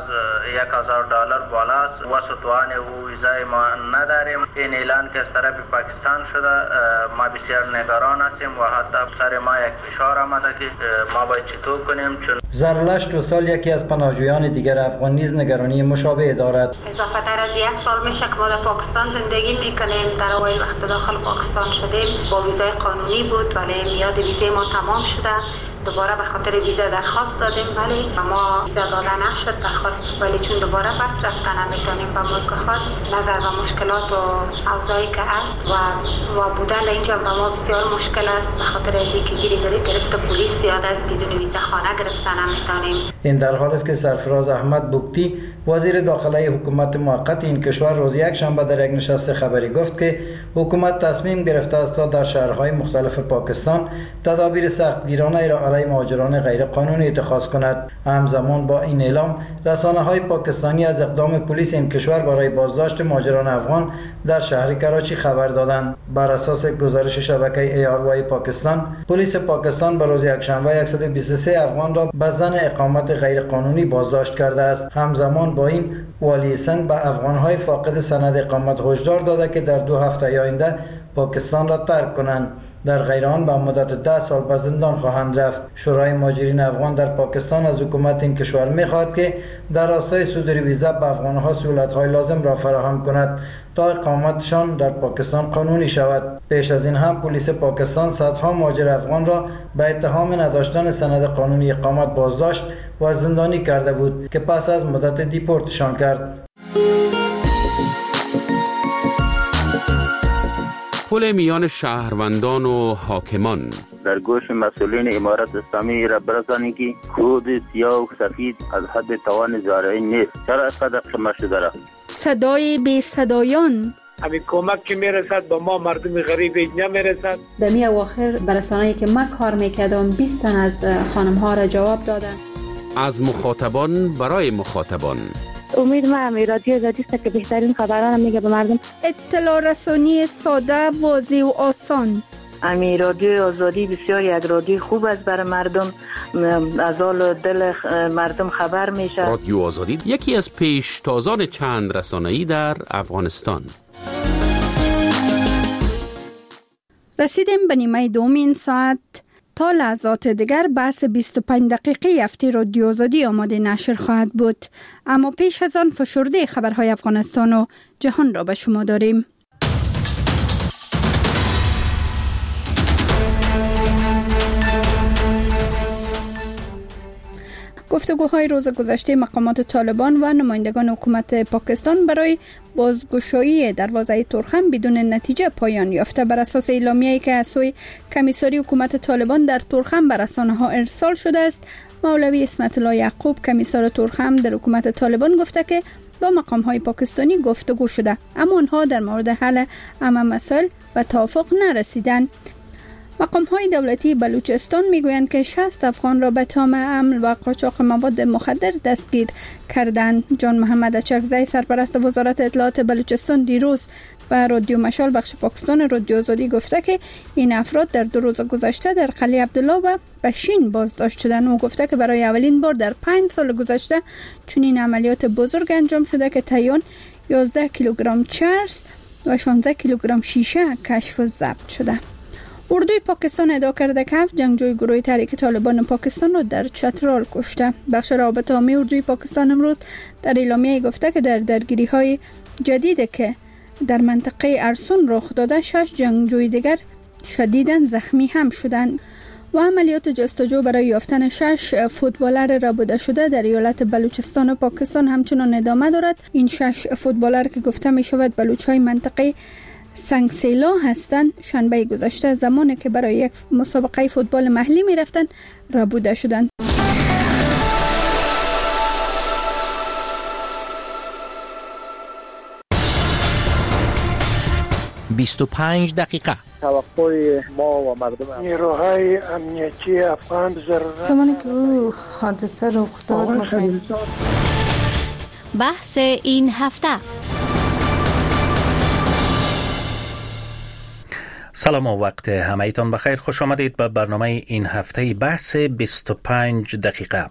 $1000 بالاست و ستوان و ویزای ما نداریم. این اعلان که از طرف پاکستان شده ما بسیار نگران هستیم و حتی سر ما یک فشار آمده که ما باید چطور کنیم. چون زرلش توسال یکی از پناهجویان دیگر افغان نیز نگرانی مشابه دارد. اضافه تر از 1 سال میشه که ما در پاکستان زندگی میکنیم. در اول وقت داخل پاکستان شدیم با ویزای قانونی بود ولی میاد ویزای ما تمام شده. دوباره به خاطر ویزا درخواست دادیم ولی ما ویزا داده نشد درخواست ولی چون دوباره پس رفتن نمیتونیم به ملک خود نظر و مشکلات و اوضاعی که هست و بودن اینجا به ما بسیار مشکل است به خاطر اینکه گیری گرفت پلیس زیاد است بدون ویزا خانه گرفتن نمیتونیم. این در حالی است که سرفراز احمد بوکتی وزیر داخله حکومت موقت این کشور روز یکشنبه در یک نشست خبری گفت که حکومت تصمیم گرفته است تا در شهرهای مختلف پاکستان تدابیر سختگیرانه را علیه مهاجران غیر قانونی اتخاذ کند. همزمان با این اعلام رسانه‌های پاکستانی از اقدام پلیس این کشور برای بازداشت مهاجران افغان در شهر کراچی خبر دادند. بر اساس گزارش شبکه ARY پاکستان، پلیس پاکستان به روز یکشنبه 123 افغان را به ظن اقامت غیر قانونی بازداشت کرده است. همزمان با این والی سند به افغان‌های فاقد سند اقامت هشدار داده که در 2 هفته آینده پاکستان را ترک کنند. در غیر آن به مدت 10 سال به زندان خواهند رفت. شورای مهاجرین افغان در پاکستان از حکومت این کشور می‌خواهد که در راستای صدور ویزا به افغان‌ها سهولت‌های لازم را فراهم کند تا اقامتشان در پاکستان قانونی شود. پیش از این هم پلیس پاکستان صدها مهاجر افغان را به اتهام نداشتن سند قانونی اقامت بازداشت و زندانی کرده بود که پس از مدت دیپورتشان کرد. پل میان شهروندان و حاکمان در گوش مسئولین امارت اسلامی را برسانی که کود سیاه و سفید از حد توان زارعی نیست. چرا اینقدر خمه شده را؟ صدای بی صدایان همین کمک که میرسد با ما مردم غریب نمیرسد. در می اواخر برسانه‌ای که من کار میکردم 20 تن از خانم ها را جواب دادن. از مخاطبان برای مخاطبان امید ما رادیو آزادی است که بهترین خبران میگه به مردم. اطلاع رسانی ساده، واضح و آسان. امی رادیو آزادی بسیار یک رادیو خوب است برای مردم، از حال دل مردم خبر میشه. رادیو آزادی یکی از پیشتازان چند رسانه‌ای در افغانستان. رسیدیم به نیمه دوم این ساعت. تا لحظات دیگر بحث 25 دقیقه هفته رادیو آزادی آماده نشر خواهد بود، اما پیش از آن فشرده خبرهای افغانستان و جهان را به شما داریم. گفتگوهای روز گذشته مقامات طالبان و نمایندگان حکومت پاکستان برای بازگشایی دروازه تورخم بدون نتیجه پایان یافته. بر اساس اعلامیه‌ای که از سوی کمیسری حکومت طالبان در تورخم به رسانه‌ها ارسال شده است، مولوی اسمت الله یعقوب کمیسر تورخم در حکومت طالبان گفته که با مقام‌های پاکستانی گفتگو شده، اما آنها در مورد حل همه مسائل به توافق نرسیدند. مقام‌های دولتی بلوچستان میگویند که 60 افغان را به تهم حمل و قاچاق مواد مخدر دستگیر کردند. جان محمد اچکزی سرپرست وزارت اطلاعات بلوچستان دیروز به رادیو مشال بخش پاکستان رادیو آزادی گفته که این افراد در 2 روز گذشته در قلعه عبدالله و بشین بازداشت شدند. او گفته که برای اولین بار در 5 سال گذشته چنین عملیات بزرگ انجام شده که تایون 11 کیلوگرم چرس و 16 کیلوگرم شیشه کشف و ضبط شده. اردوی پاکستان ادعا کرده که 7 جنگجوی گروه تحریک طالبان پاکستان را در چترال کشته. بخش رابطه عامی اردوی پاکستان امروز در اعلامیه گفته که در درگیری‌های جدیدی که در منطقه ارسون رخ داده 6 جنگجوی دیگر شدیداً زخمی هم شدند و عملیات جستجو برای یافتن 6 فوتبالر ربوده شده در ایالت بلوچستان و پاکستان همچنان ادامه دارد. این 6 فوتبالر که گفته می شود بلوچ‌های منطقه سنگسیلا هستند، شنبه گذشته زمانی که برای یک مسابقه فوتبال محلی می رفتند ربوده شدند. «25 دقیقه». توقع ما و مردم نیروهای امنیتی افغان ضرورت زمانی که او حادثه رخ داد بحث این هفته. سلام و وقت همه‌تان بخیر. خوش آمدید به برنامه این هفته بحث 25 دقیقه.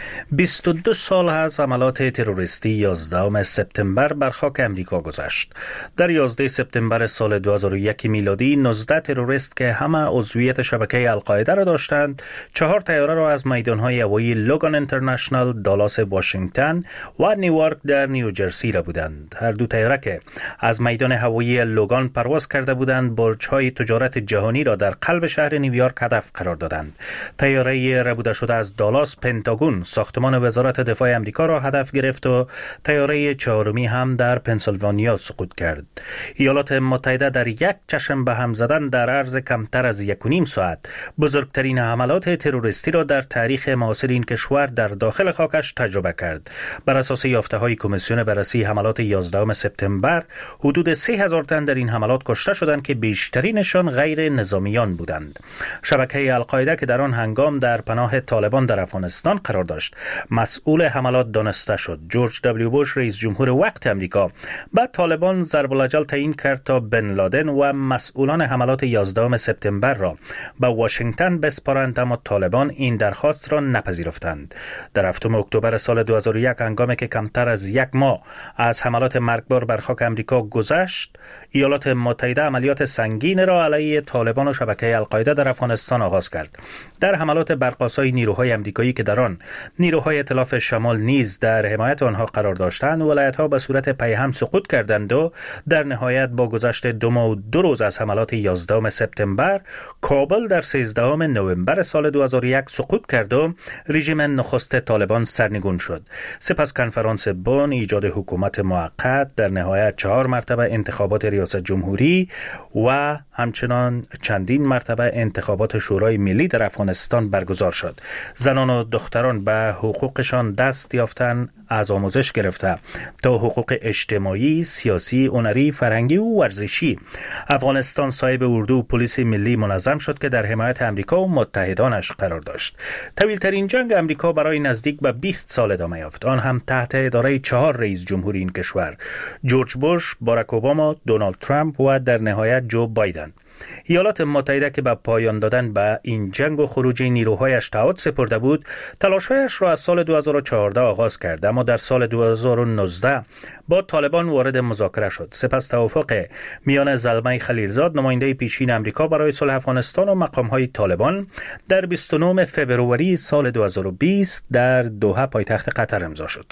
22 سال از عملات تروریستی 11 سپتامبر بر خاک امریکا گذشت. در 11 سپتامبر سال 2001 میلادی 19 تروریست که همه عضویت شبکه القاعده را داشتند 4 طیاره را از میدان‌های هوایی لوگان اینترنشنال، دالاس واشنگتن و نیویورک در نیوجرسی را بودند. هر دو طیاره که از میدان هوایی لوگان پرواز کرده بودند برج‌های تجارت جهانی را در قلب شهر نیویورک هدف قرار دادند. طیاره ربوده شده از دالاس پنتاگون ساختمان وزارت دفاع امریکا را هدف گرفت و طیاره 4می هم در پنسیلوانیا سقوط کرد. ایالات متحده در یک چشم به هم زدن در عرض کمتر از 1.5 ساعت بزرگترین حملات تروریستی را در تاریخ معاصر این کشور در داخل خاکش تجربه کرد. بر اساس یافته‌های کمیسیون بررسی حملات 11 سپتامبر حدود 3000 تن در این حملات کشته شدند که بیشترینشان غیر نظامیان بودند. شبکه القاعده که در آن هنگام در پناه طالبان در افغانستان قرار داشت مسئول حملات دانسته شد. جورج دبلیو بوش رئیس جمهور وقت امریکا بعد طالبان ضرب الاجل تعیین کرد تا بن لادن و مسئولان حملات 11 سپتامبر را به واشنگتن بسپارند، اما طالبان این درخواست را نپذیرفتند. در 7 اکتبر سال 2001 هنگامی که کمتر از 1 ماه از حملات مرگبار بر خاک امریکا گذشت، ایالات متحده عملیات سنگین را علیه طالبان و شبکه القاعده در افغانستان آغاز کرد. در حملات برق‌آسای نیروهای امریکایی که در آن نیروهای ائتلاف شمال نیز در حمایت آنها قرار داشتند، ولایت‌ها به صورت پیهم سقوط کردند و در نهایت با گذشت 2 ماه و 2 روز از حملات 11 سپتامبر کابل در 13 نوامبر سال 2001 سقوط کرد و رژیم نخست طالبان سرنگون شد. سپس کنفرانس بن، ایجاد حکومت موقت، در نهایت 4 مرتبه انتخابات ریاست جمهوری و همچنان چندین مرتبه انتخابات شورای ملی در افغانستان برگزار شد. زنان و دختران به حقوقشان دست یافتن، از آموزش گرفته تا حقوق اجتماعی، سیاسی، هنری، فرهنگی و ورزشی. افغانستان صاحب اردو پلیس ملی منظم شد که در حمایت امریکا و متحدانش قرار داشت. طویل‌ترین جنگ امریکا برای نزدیک به 20 سال ادامه یافت، آن هم تحت اداره 4 رئیس جمهور این کشور: جورج بوش، باراک اوباما، دونالد ترامپ و در نهایت جو بایدن. ایالات متحده که به پایان دادن به این جنگ و خروج نیروهایش تعهد سپرده بود، تلاش‌هایش را از سال 2014 آغاز کرد، اما در سال 2019 با طالبان وارد مذاکره شد. سپس توافق میان زلمه خلیلزاد، نماینده پیشین امریکا برای صلح افغانستان و مقام‌های طالبان در 29 فوریه سال 2020 در دوحه پایتخت قطر امضا شد.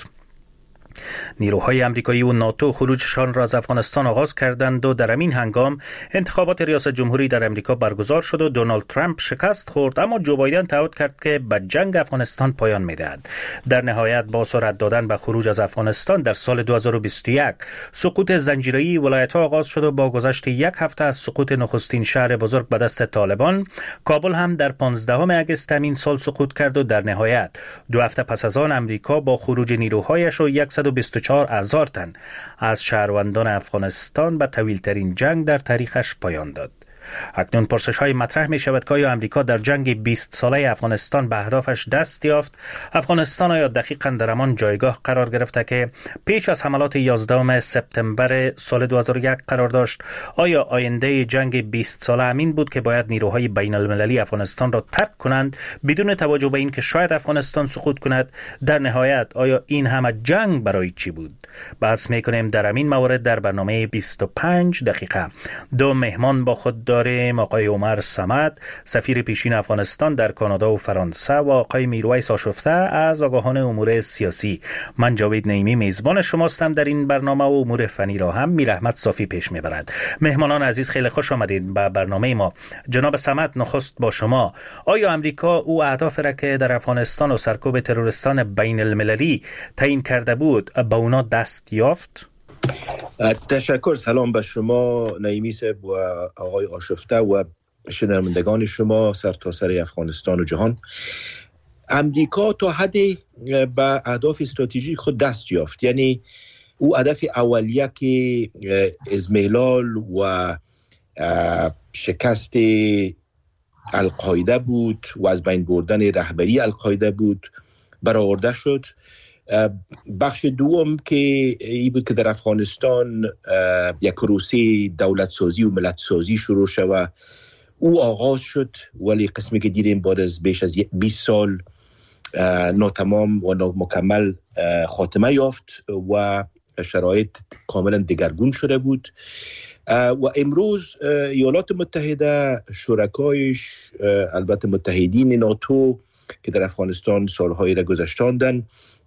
نیروهای امریکایی و ناتو خروجشان را از افغانستان آغاز کردند و در همین هنگام انتخابات ریاست جمهوری در امریکا برگزار شد و دونالد ترامپ شکست خورد، اما جو بایدن تعهد کرد که به جنگ افغانستان پایان می‌دهد. در نهایت با سرعت دادن به خروج از افغانستان در سال 2021 سقوط زنجیره‌ای ولایت‌ها آغاز شد و با گذشت یک هفته از سقوط نخستین شهر بزرگ به دست طالبان، کابل هم در 15 اگست همین سال سقوط کرد و در نهایت 2 هفته پس از آن امریکا با خروج نیروهایش و 124,000 تن از شهروندان افغانستان به طویل‌ترین جنگ در تاریخش پایان داد. اکنون پرسش‌های مطرح می‌شود که آیا امریکا در جنگ 20 ساله افغانستان به اهدافش دست یافت؟ افغانستان آیا دقیقاً در همان جایگاه قرار گرفته که پیش از حملات 11 سپتامبر سال 2001 قرار داشت؟ آیا آینده جنگ 20 ساله همین بود که باید نیروهای بین المللی افغانستان را ترک کنند بدون توجه به اینکه شاید افغانستان سقوط کند؟ در نهایت آیا این همه جنگ برای چی بود؟ بحث می‌کنیم در همین مورد در برنامه 25 دقیقه. 2 مهمان با خود داریم: آقای عمر صمد، سفیر پیشین افغانستان در کانادا و فرانسه، و آقای میرویس آشفته از آگاهان امور سیاسی. من جاوید نعیمی میزبان شماستم در این برنامه و امور فنی را هم میر احمد صافی پیش میبرد. مهمانان عزیز خیلی خوش آمدید به برنامه ما. جناب صمد، نخست با شما. آیا امریکا او اهداف را که در افغانستان و سرکوب تروریستان بین المللی تعیین کرده بود به اونا دست یافت؟ تشکر. سلام به شما نعیمی صاحب و آقای آشفته و شنوندگان شما سرتاسر افغانستان و جهان. امریکا تا حدی به اهداف استراتژیک خود دست یافت، یعنی او هدف اولیه که ازمیلال و شکست القاعده بود و از بین بردن رهبری القاعده بود برآورده شد. بخش دوم که ای بود که در افغانستان یک پروسه دولت سازی و ملت سازی شروع شد، او آغاز شد، ولی قسمی که دیدیم بعد از بیش از 20 سال ناتمام و نامکمل خاتمه یافت و شرایط کاملا دگرگون شده بود. و امروز ایالات متحده، شرکایش، البته متحدین ناتو که در افغانستان سالهایی را گذشتاندن،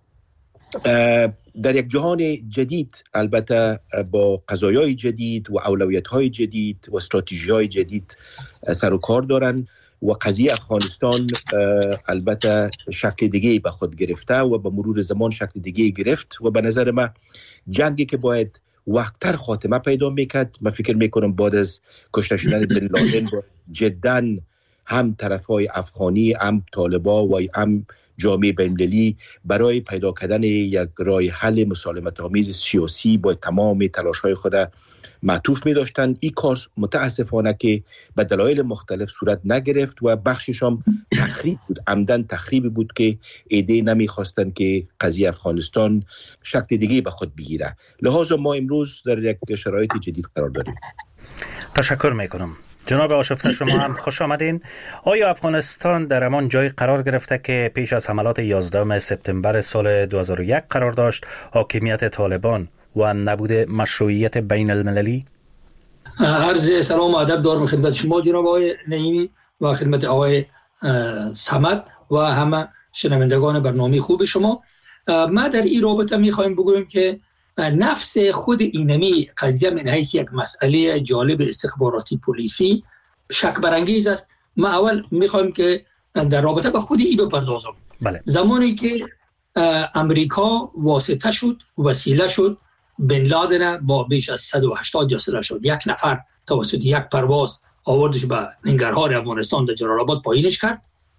در یک جهان جدید، البته با قضایای جدید و اولویت‌های جدید و استراتژی‌های جدید سر و کار دارن و قضیه افغانستان البته شکل دیگه به خود گرفته و به مرور زمان شکل دیگه گرفت و به نظر من جنگی که باید وقت‌تر خاتمه پیدا میکرد، من فکر میکنم بعد از کشته شدن بن لادن جداً هم طرفای افغانی، هم طالبا و هم جامعه بین‌المللی برای پیدا کردن یک راه حل مسالمت‌آمیز سیاسی با تمام تلاش‌های خود معطوف می‌داشتند. این کار متاسفانه که به دلایل مختلف صورت نگرفت و بخشش هم تخریب بود، عمدن تخریبی بود که ایده نمی‌خواستند که قضیه افغانستان شکل دیگه به خود بگیره. لذا ما امروز در یک شرایط جدید قرار داریم. تشکر می‌کنم. جناب آشفته، شما هم خوش آمدین. آیا افغانستان در همان جای قرار گرفته که پیش از حملات 11 سپتامبر سال 2001 قرار داشت، حاکمیت طالبان و نبود مشروعیت بین المللی؟ عرض سلام و ادب دارم خدمت شما جناب آقای نعیمی و خدمت آقای صمد و همه شنوندگان برنامه خوب شما. ما در این رابطه می‌خوایم بگویم که نفس خود اینمی قضیه من حیث یک مسئله جالب استخباراتی پلیسی شک برانگیز است. ما اول میخوایم که در رابطه با خود این بپردازم. بله. زمانی که امریکا واسطه شد، وسیله شد، بن لادن با بیش از 180 یا 180 یک نفر توسط یک پرواز آوردش به ننگرهار افغانستان در جلال آباد پایینش کرد.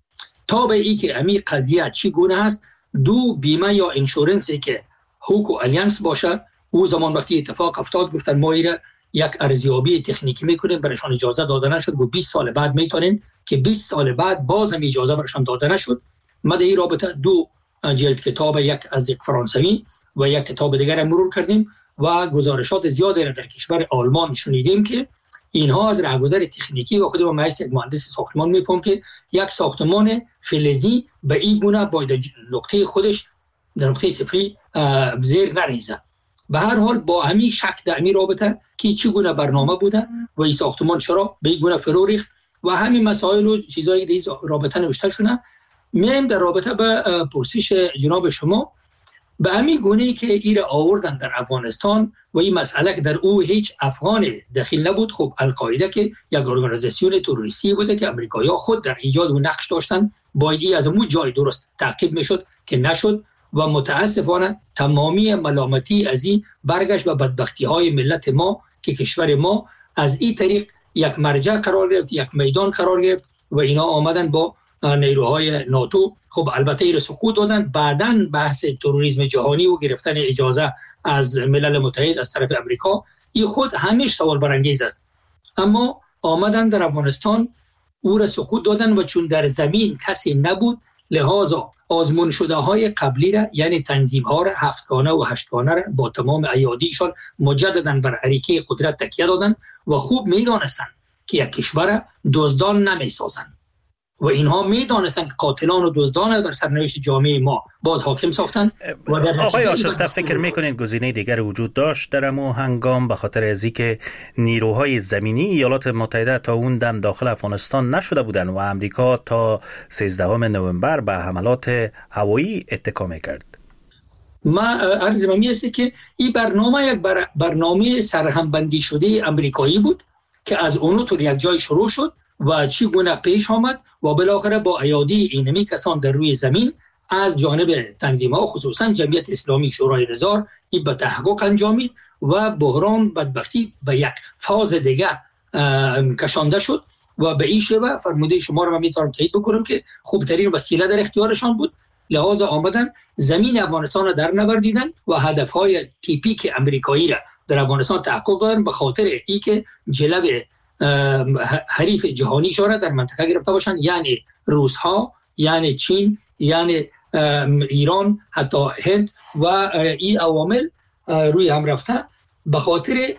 تا به ای که امی قضیه چی گونه است، دو بیمه یا انشورنسی که هوک و الیانس باشه، او زمان وقتی اتفاق افتاد گفتن ما ایره یک ارزیابی تکنیکی میکنیم، برایشان اجازه داده نشد و 20 سال بعد میتونین که 20 سال بعد باز هم اجازه برایشان داده نشد. ما در این رابطه 2 جلد کتاب، یک از یک فرانسوی و یک کتاب دیگر مرور کردیم و گزارشات زیادی را در کشور آلمان شنیدیم که اینها از راهگذر تکنیکی و خود ما محض یک مهندس ساختمان میفهم که یک ساختمان فلزی به این گونه باید نقطه خودش در نقطه صفری زیر نریزه. به هر حال با همین شک در همین رابطه که چگونه برنامه بوده و این ساختمان چرا به این گونه فرو ریخت و همین مسائل و چیزایی که در رابطه نوشته شده، میایم در رابطه به پرسش جناب شما به همین گونه‌ای که ایره آوردن در افغانستان و این مسئله که در او هیچ افغان دخیل نبود. خب القاعده که یک ارگانیزاسیون تروریستی بوده که امریکایی‌ها خود در ایجاد و نقش داشتن، باید از اون جای درست تعقیب میشد که نشد و متاسفانه تمامی ملامتی از این برگشت و بدبختی‌های ملت ما که کشور ما از این طریق یک مرجع قرار گرفت، یک میدان قرار گرفت و اینا آمدن با نیروهای ناتو. خب البته این سقوط دادن، بعداً بحث تروریسم جهانی و گرفتن اجازه از ملل متحد از طرف امریکا، این خود همیشه سوال برانگیز است. اما آمدن در افغانستان او را سقوط دادن و چون در زمین کسی نبود، لحاظا آزمون شده های قبلی را یعنی تنظیم ها را 7 گانه و 8 گانه را با تمام ایادیشان مجددا بر اریکه قدرت تکیه دادن و خوب میدانستن که یک کشور دزدان نمیسازن و اینها میدانستن که قاتلان و دزدان بر سرنوشت جامعه ما باز حاکم ساختن. آقای آشفته فکر میکنید گزینه دیگر وجود داشت در امو هنگام به خاطر از اینکه نیروهای زمینی ایالات متحده تا اون دم داخل افغانستان نشده بودند و امریکا تا 13 نوامبر به حملات هوایی اتکا میکرد؟ ما عرض می است که این برنامه یک برنامه سرهمبندی شده امریکایی بود که از اونو تو یک جای شروع شد و چگونه پیش آمد و بالاخره با ایادی اینمی کسان در روی زمین از جانب تنظیم‌ها خصوصا جمعیت اسلامی شورای نظار این به تحقق انجامید و بحران بدبختی به یک فاز دیگه کشانده شد و به این شیوه فرموده شما رو من میتونم تایید بکنم که خوبترین وسیله در اختیارشان بود. لحاظ آمدن زمین افغانستان را در نوردیدن و هدفهای تیپیک امریکایی را در افغانستان تحقق دادن به خاطر ای که جلب حریف جهانی شده در منطقه گرفته باشن، یعنی روس ها، یعنی چین، یعنی ایران، حتی هند و این عوامل روی هم رفته به خاطر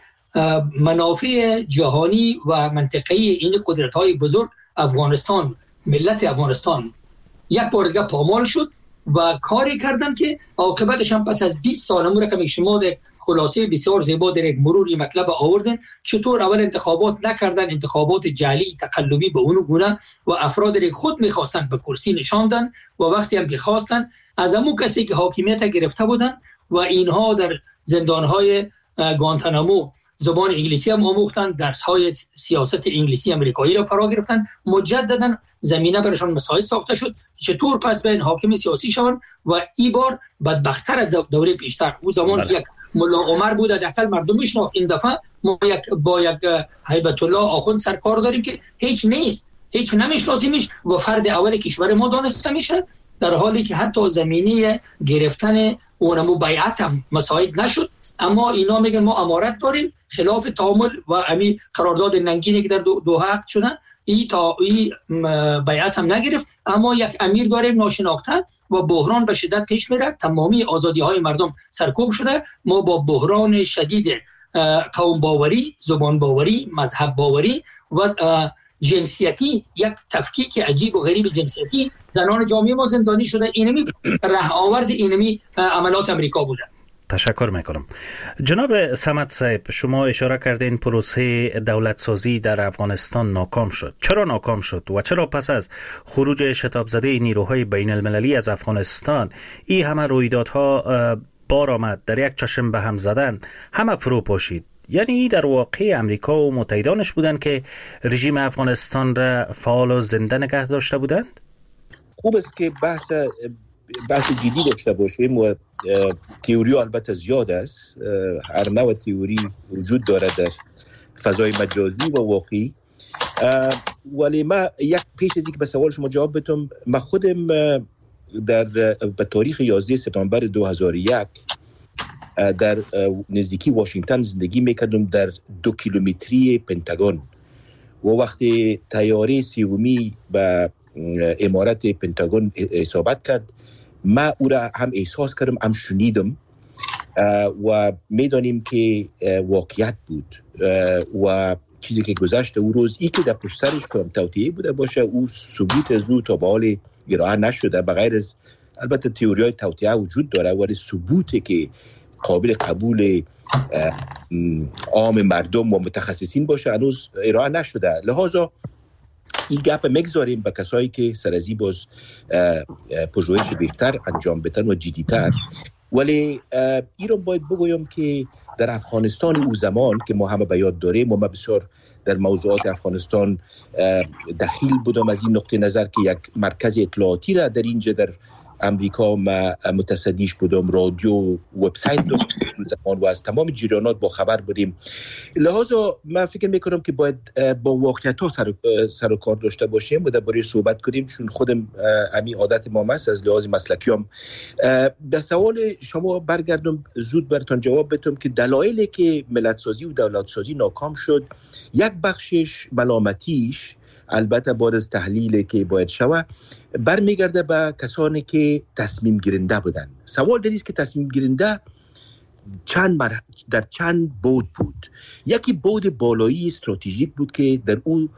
منافع جهانی و منطقه‌ای این قدرت های بزرگ. افغانستان، ملت افغانستان یک بار دیگه پامال شد و کاری کردن که عاقبتش هم پس از 20 سال امور که شما در خلاصه بسیار زیبا در یک مروری مطلب آوردن چطور اول انتخابات نکردن، انتخابات جعلی تقلبی به اونو گونه و افراد را خود میخواستن به کرسی نشاندن و وقتی هم که خواستن از همون کسی که حاکمیت گرفته بودن و اینها در زندانهای گوانتانامو زبان انگلیسی هم آموختن، درس‌های سیاست انگلیسی امریکایی را فرا گرفتن، مجددا زمینه برشان مساعد ساخته شد چطور پس به حاکم سیاسی شوند و این بار بدبخت‌تر از دوره پیشتر. او زمان یک ملا عمر بود داخل مردم میشناخت، این دفعه ما با یک هیبت الله آخوند سرکار داریم که هیچ نیست، هیچ نمیشناسیمش و فرد اول کشور ما دانسته میشه، در حالی که حتی زمینه گرفتن اونمو بیعت هم مساعد نشد. اما اینا میگن ما امارت داریم خلاف تعامل و امی قرارداد ننگینی که در دوحه عقد شده این بیعت هم نگرفت، اما یک امیر داریم ناشناخته و بحران به شدت پیش میره، تمامی آزادی های مردم سرکوب شده. ما با بحران شدید قوم باوری، زبان باوری، مذهب باوری و جنسیتی، یک تفکیک عجیب و غریب جنسیتی، زنان جامعه ما زندانی شده. اینمی ره آورد اینمی عملات امریکا بوده. تشکر میکنم. جناب صمد صاحب، شما اشاره کردین پروسه دولت سازی در افغانستان ناکام شد. چرا ناکام شد و چرا پس از خروج شتاب زده نیروهای بین المللی از افغانستان این همه رویدادها بار آمد، در یک چشم به هم زدن، همه فرو پاشید؟ یعنی در واقع امریکا و متحدانش بودند که رژیم افغانستان را فعال و زنده نگه داشته بودند؟ خوب است که بحث جدی داشته باشیم و تئوری البته زیاد است، هر نوع تئوری وجود داره در فضای مجازی و واقعی. ولی ما یک پیش از اینکه به سوال شما جواب بدم، ما خودم به تاریخ 11 سپتامبر 2001 در نزدیکی واشنگتن زندگی میکردم، در 2 کیلومتری پنتاگون، و وقتی طیاره سومی به عمارت پنتاگون اصابت کرد، ما او را هم احساس کردم هم شنیدم و میدانیم که واقعیت بود و چیزی که گذشت او روز ای که در پشت سرش کدام توطئه بوده باشه، او ثبوت از او تا به حال ارائه نشده، بغیر از البته تئوری‌های توطئه وجود داره، ولی ثبوتی که قابل قبول عام مردم و متخصصین باشه هنوز ارائه نشده. لحاظا این گپ مگذاریم به کسایی که سرازی باز پژوهش بهتر انجام بدن و جدی‌تر. ولی این رو باید بگویم که در افغانستان او زمان که ما همه به یاد داریم و ما بسیار در موضوعات افغانستان دخیل بودم از این نقطه نظر که یک مرکز اطلاعاتی را در اینجا در امریکا ما متصدیش بودم، رادیو، وبسایت داشتم زمان و از تمام جریانات با خبر بودیم. لحاظا من فکر میکنم که باید با واقعیت‌ها سر و کار داشته باشیم و درباره صحبت کنیم، چون خودم همین عادت ما است از لحاظ مسلکیام. در سوال شما برگردم زود براتون جواب بدم که دلایلی که ملت‌سازی و دولت‌سازی ناکام شد، یک بخشش ملامتیش البته بعد از تحلیلی که باید شود برمیگرده به کسانی که تصمیم گیرنده بودن. سوال در است که تصمیم گیرنده در چند بعد بود. یکی بعد بالایی استراتژیک بود که در او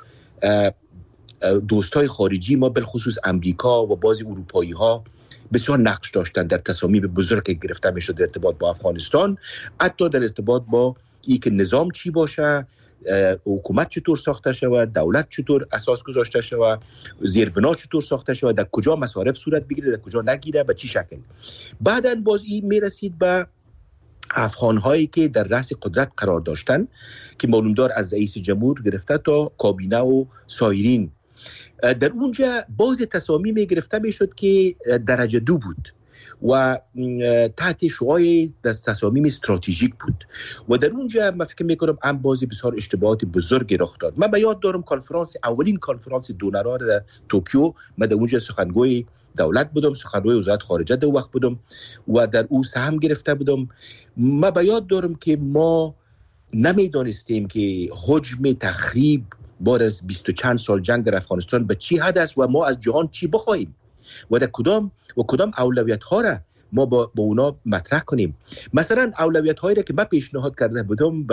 دوستای خارجی ما بالخصوص امریکا و بعضی اروپایی ها بسیار نقش داشتن در تصامیم بزرگ که گرفته میشد در ارتباط با افغانستان، حتی در ارتباط با این که نظام چی باشه، حکومت چطور ساخته شود، دولت چطور اساس گذاشته شود، زیربنا چطور ساخته شود، در کجا مصارف صورت بگیره، در کجا نگیره، به چی شکل. بعداً باز این میرسید به افغان‌هایی که در رأس قدرت قرار داشتن که معلومدار از رئیس جمهور گرفته تا کابینه و سایرین. در اونجا باز تصامیم گرفته میشد که درجه 2 بود و تحت شعاع تصامیم استراتژیک بود و در اونجا من فکر میکنم هم بازی بسیار اشتباهات بزرگی رخ داد. من به یاد دارم اولین کنفرانس دونرها در توکیو، من در اونجا سخنگوی دولت بودم، سخنگوی وزارت خارجه در وقت بودم و در او سهم گرفته بودم. من به یاد دارم که ما نمیدانستیم که حجم تخریب بعد از 20 و چند سال جنگ در افغانستان به چی حد است و ما از جهان چی بخواهیم و در کدام اولویت ها را ما با اونا مطرح کنیم. مثلا اولویت هایی را که من پیشنهاد کرده بودم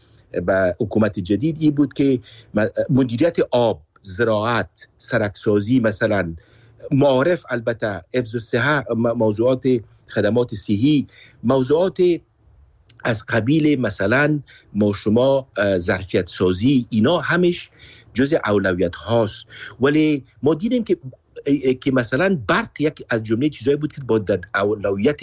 به حکومت جدید این بود که مدیریت آب، زراعت، سرکسازی، مثلا معارف، البته حفظ صحت، موضوعات خدمات صحی، موضوعات از قبیل مثلا ما شما ظرفیت سازی، اینا همش جزء اولویت هاست. ولی ما دیدیم که مثلا برق یک از جمله چیزایی بود که با در اولویت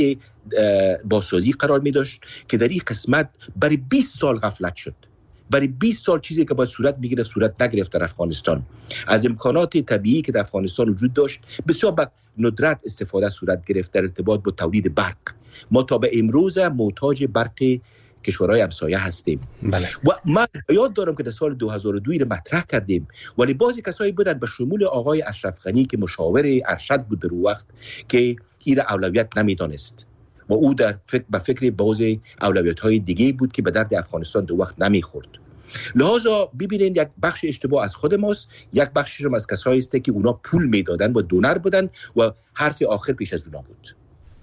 بازسازی قرار می داشت که در این قسمت برای 20 سال غفلت شد. برای 20 سال چیزی که باید صورت میگیره صورت نگرفت در افغانستان. از امکانات طبیعی که در افغانستان وجود داشت بسیار به ندرت استفاده صورت گرفت در ارتباط با تولید برق. ما تا به امروز محتاج برق کشورهای همسایه هستیم. بله. و من یاد دارم که در سال 2002 رو مطرح کردیم، ولی بعضی کسایی بودن به شمول آقای اشرف غنی که مشاور ارشد بود در وقت که این اولویت نمیدانست و او در فکر بعضی اولویت‌های دیگه بود که به درد افغانستان در وقت نمیخورد. لحاظا ببینید یک بخش اشتباه از خود ماست، یک بخشش هم از کسایی است که اونا پول میدادن و دونر بودن و حرف آخر پیش از اونا بود.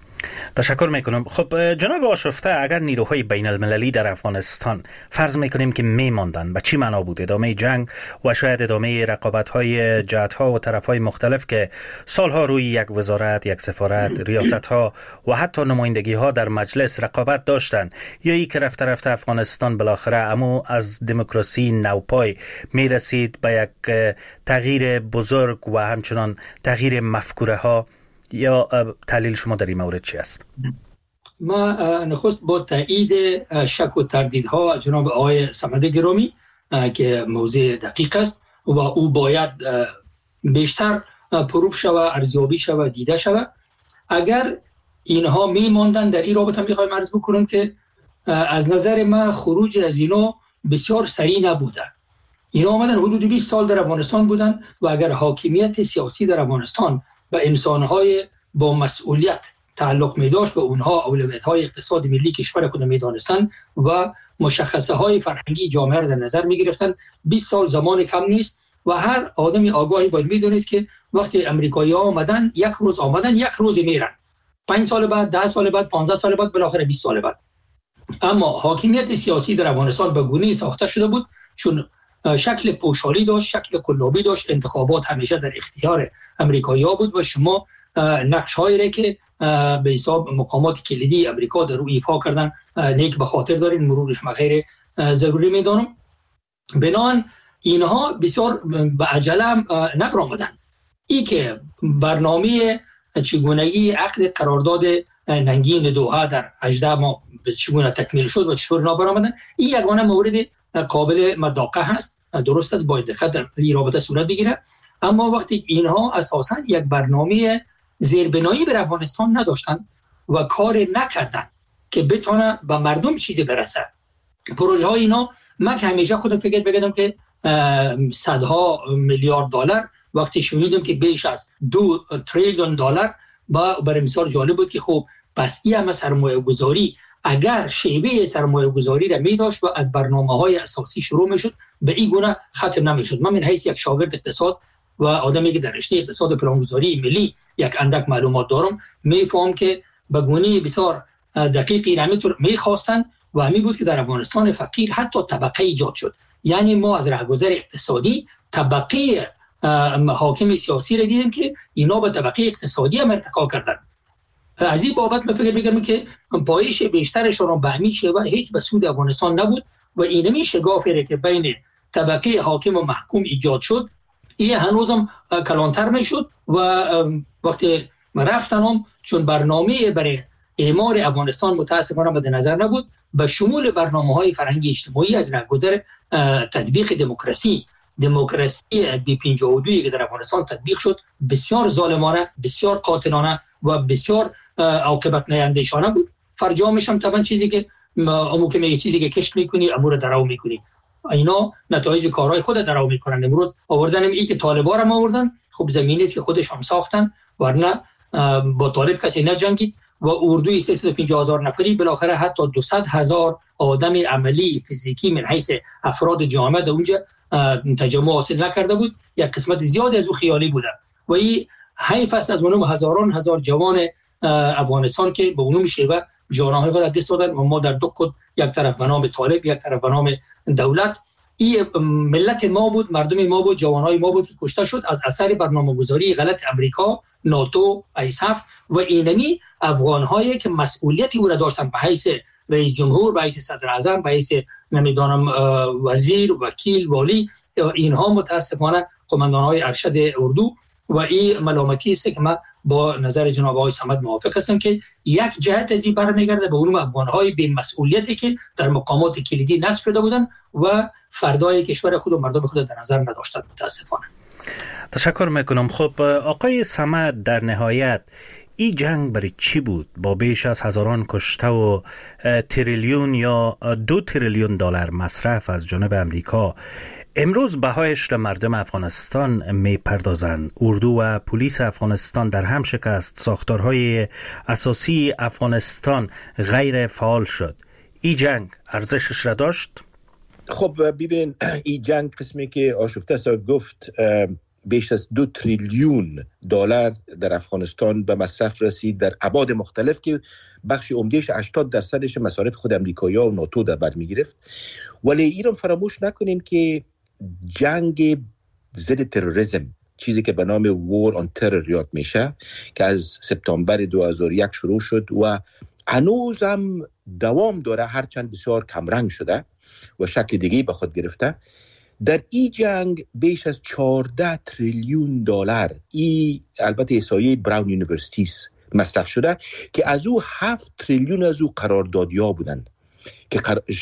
تشکر میکنم. خب جناب آشفته، اگر نیروهای بین المللی در افغانستان فرض میکنیم که میماندن، به چی معنا بود ادامه جنگ و شاید ادامه رقابت‌های جهت‌ها و طرف‌های مختلف که سالها روی یک وزارت، یک سفارت، ریاست‌ها و حتی نمایندگی‌ها در مجلس رقابت داشتن، یا ای که رفته رفته افغانستان بالاخره امو از دموکراسی نوپای میرسید به یک تغییر بزرگ و همچنان تغییر مفکوره‌ها، یا تحلیل شما در این مورد چی است؟ ما نخست با تایید شک و تردیدها از جناب آقای صمد گرامی که موضوع دقیق است و او باید بیشتر پروف شود، ارزیابی شود، دیده شود. اگر اینها میماندن در این رابطه میخوایم عرض بکنم که از نظر من خروج از اینا بسیار سریع نبوده. اینا آمدن حدود 20 سال در افغانستان بودن و اگر حاکمیت سیاسی در افغانستان به انسانهای با مسئولیت تعلق می داشت، به اونها اولویت‌های اقتصاد ملی کشور خود می دانستن و مشخصه های فرهنگی جامعه را در نظر می گرفتن، 20 سال زمان کم نیست و هر آدمی آگاهی باید می دونست که وقتی امریکایی‌ها آمدن یک روز آمدن یک روز میرن، 5 سال بعد، 10 سال بعد، 15 سال بعد، بالاخره 20 سال بعد. اما حاکمیت سیاسی در افغانستان به گونه‌ای ساخته شده بود چون شکل پوشالی داشت، شکل قلابی داشت، انتخابات همیشه در اختیار امریکایی‌ها بود و شما نقش‌هایی را که به حساب مقامات کلیدی امریکا در روی ایفا کردن نیک به خاطر دارین، مرورش غیر ضروری میدانم. بنابراین اینها بسیار به عجله نبرآمدن. این که برنامه چگونگی عقد قرارداد ننگین دوحه در 18 ماه چگونه تکمیل شد و چطور نابرآمدن، این یگانه مورد قابل مداقه هست. درست است، باید دقت در این رابطه صورت بگیره. اما وقتی اینها اساساً یک برنامه زیربنایی بر افغانستان نداشتن و کار نکردن که بتونه به مردم چیزی برسه، پروژه های اینا، من که همیشه خودم فکر بگم که صدها میلیارد دلار، وقتی شنیدم که بیش از 2 تریلیون دلار، برای مثال جالب بود که خب پس این همه سرمایه گذاری اگر شیوه سرمایه گذاری را می داشت و از برنامه های اساسی شروع می شد، به این گونه ختم نمی شد. من من حیث یک شاگرد اقتصاد و آدمی که در رشته اقتصاد و پلانگذاری ملی یک اندک معلومات دارم، میفهم که به گونه بسیار دقیقی نمیتون میخواستن و همین بود که در افغانستان فقیر حتی طبقه ایجاد شد. یعنی ما از رهگذر اقتصادی طبقه حاکم سیاسی را دیدیم که اینا به طبقه اقتصادی هم ارتقا کردن. از این بابت من فکر می‌کنم که پایش بیشترشون به همین شیوه هیچ به سود افغانستان نبود و اینمی شگافی که بین طبقه حاکم و محکوم ایجاد شد، این هنوزم کلانتر میشد و وقتی رفتنم چون برنامه برای اعمار افغانستان متاسفانه مد نظر نبود، به شمول برنامه‌های فرهنگی اجتماعی از رهگذر تطبیق دموکراسی B52 که در افغانستان تطبیق شد بسیار ظالمانه، بسیار قاتلانه و بسیار عاقبت نینده‌شانه بود. فرجامش هم طبعا چیزی که امو که میگه چیزی که کشت میکنی امور درو میکنی، اینا نتایج کارهای خود درو میکنن. امروز آوردن این که طالبان هم آوردن، خب زمینی که خودش هم ساختن، ورنه با طالب کسی نجنگید و اردوی 350,000 نفری بالاخره حتی 200,000 آدم عملی فیزیکی من حیث افراد جامعه در اونجا تجمع حاصل نکرده بود. یک قسمت زیادی از او خیالی بوده و این حیف است از اونم هزاران هزار جوان افغانستان که به اونم شیوه جانهای خود دست دادن و ما در دو خود، یک طرف به نام طالب، یک طرف به نام دولت. این ملت ما بود، مردم ما بود، جوانهای ما بود که کشته شد از اثر برنامه‌گذاری غلط امریکا، ناتو، ایساف و اینمی افغان‌هایی که مسئولیتی او را داشتن به حیث رئیس جمهور، به حیث صدر اعظم، به حیث نمیدانم وزیر، وکیل، والی. اینها متاسفانه قماندان‌های ارشد اردو و این ملامتی است که من با نظر جناب آقای صمد موافق هستم که یک جهت از این برمیگرده به اون افغان‌های بی مسئولیتی که در مقامات کلیدی نصب شده بودن و فردای کشور خود و مردم خود در نظر نداشتند متاسفانه. تشکر میکنم. خب آقای صمد، در نهایت این جنگ برای چی بود؟ با بیش از هزاران کشته و تریلیون یا 2 تریلیون دلار مصرف از جانب امریکا، امروز بهایش را مردم افغانستان می پردازند. اردو و پلیس افغانستان در هم شکست، ساختارهای اساسی افغانستان غیر فعال شد. این جنگ ارزشش را داشت؟ خب ببین، این جنگ قسمی که آشفته صاحب گفت بیش از 2 تریلیون دلار در افغانستان به مصرف رسید در ابعاد مختلف که بخش عمدهش 80% مصارف خود امریکایی‌ها و ناتو در بر می‌گرفت. ولی ایران فراموش نکنیم که جنگ ضد تروریسم، چیزی که به نام وار آن ترور یاد میشه، که از سپتامبر 2001 شروع شد و هنوز هم دوام داره، هرچند بسیار کمرنگ شده و شکل دیگه به خود گرفته. در این جنگ بیش از 14 تریلیون دلار، این البته احصایه براون یونیورسیتی مصرف شده که از او 7 تریلیون از او قراردادی‌ها بودن که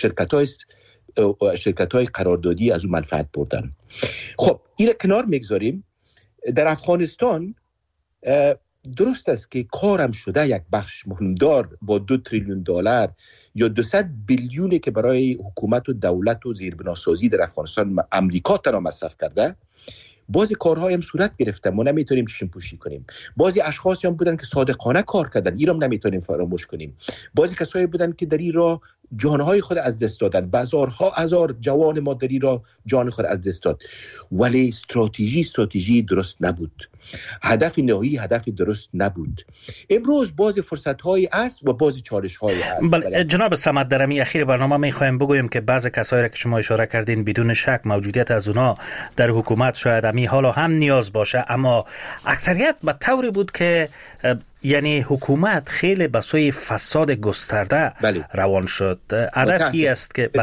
شرکت‌های قراردادی از او منفعت بردن. خب این کنار میگذاریم. در افغانستان درست است که کارم شده یک بخش مهمدار با 2 تریلیون دلار یا 200 بیلیونی که برای حکومت و دولت و زیربناسازی در افغانستان امریکا تنها مصرف کرده، بعضی کارهای هم صورت گرفته، ما نمیتونیم چشم پوشی کنیم. بعضی اشخاصی هم بودن که صادقانه کار کردن، این هم نمیتونیم فراموش کنیم. بعضی کسایی بودن که در این راه جانهای خود از دست دادن، بازارها هزار جوان ما در این راه جان خود از دست داد، ولی استراتژی درست نبود، هدف نهایی هدف درست نبود. امروز بعضی فرصت‌های است و بعضی چالش‌های است. بله جناب صمد، در امی اخیر برنامه می‌خوایم بگویم که بعضی کسایی را که شما اشاره کردین بدون شک موجودیت از اونا در حکومت شاید امی حالا هم نیاز باشه، اما اکثریت به طوری بود که یعنی حکومت خیلی به سوی فساد گسترده روان شد. هدفی است که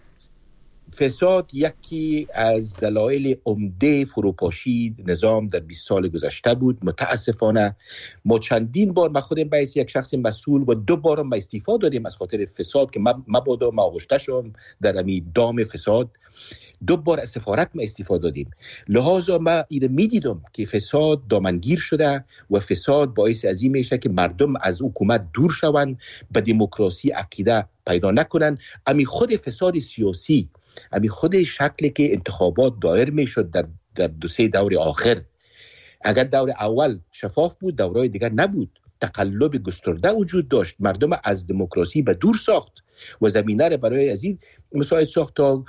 فساد یکی از دلایل عمده فروپاشی نظام در 20 سال گذشته بود. متاسفانه ما چندین بار، من خودم به یک شخص مسئول و 2 بارم به استعفا دادیم از خاطر فساد که مبادا ما آغشته شدم در امی دام فساد. 2 بار از سفارت ما استعفا دادیم. لحاظا ما اینو میدیدم که فساد دامنگیر شده و فساد باعث از این میشه که مردم از حکومت دور شوند، به دموکراسی عقیده پیدا نکنن. امی خود فساد سیاسی، امی خود شکلی که انتخابات دایر میشد در 2-3 دور آخر، اگر دور اول شفاف بود، دورهای دیگر نبود، تقلب گسترده وجود داشت، مردم از دموکراسی به دور ساخت و زمینه را برای از این مساعد ساخت تا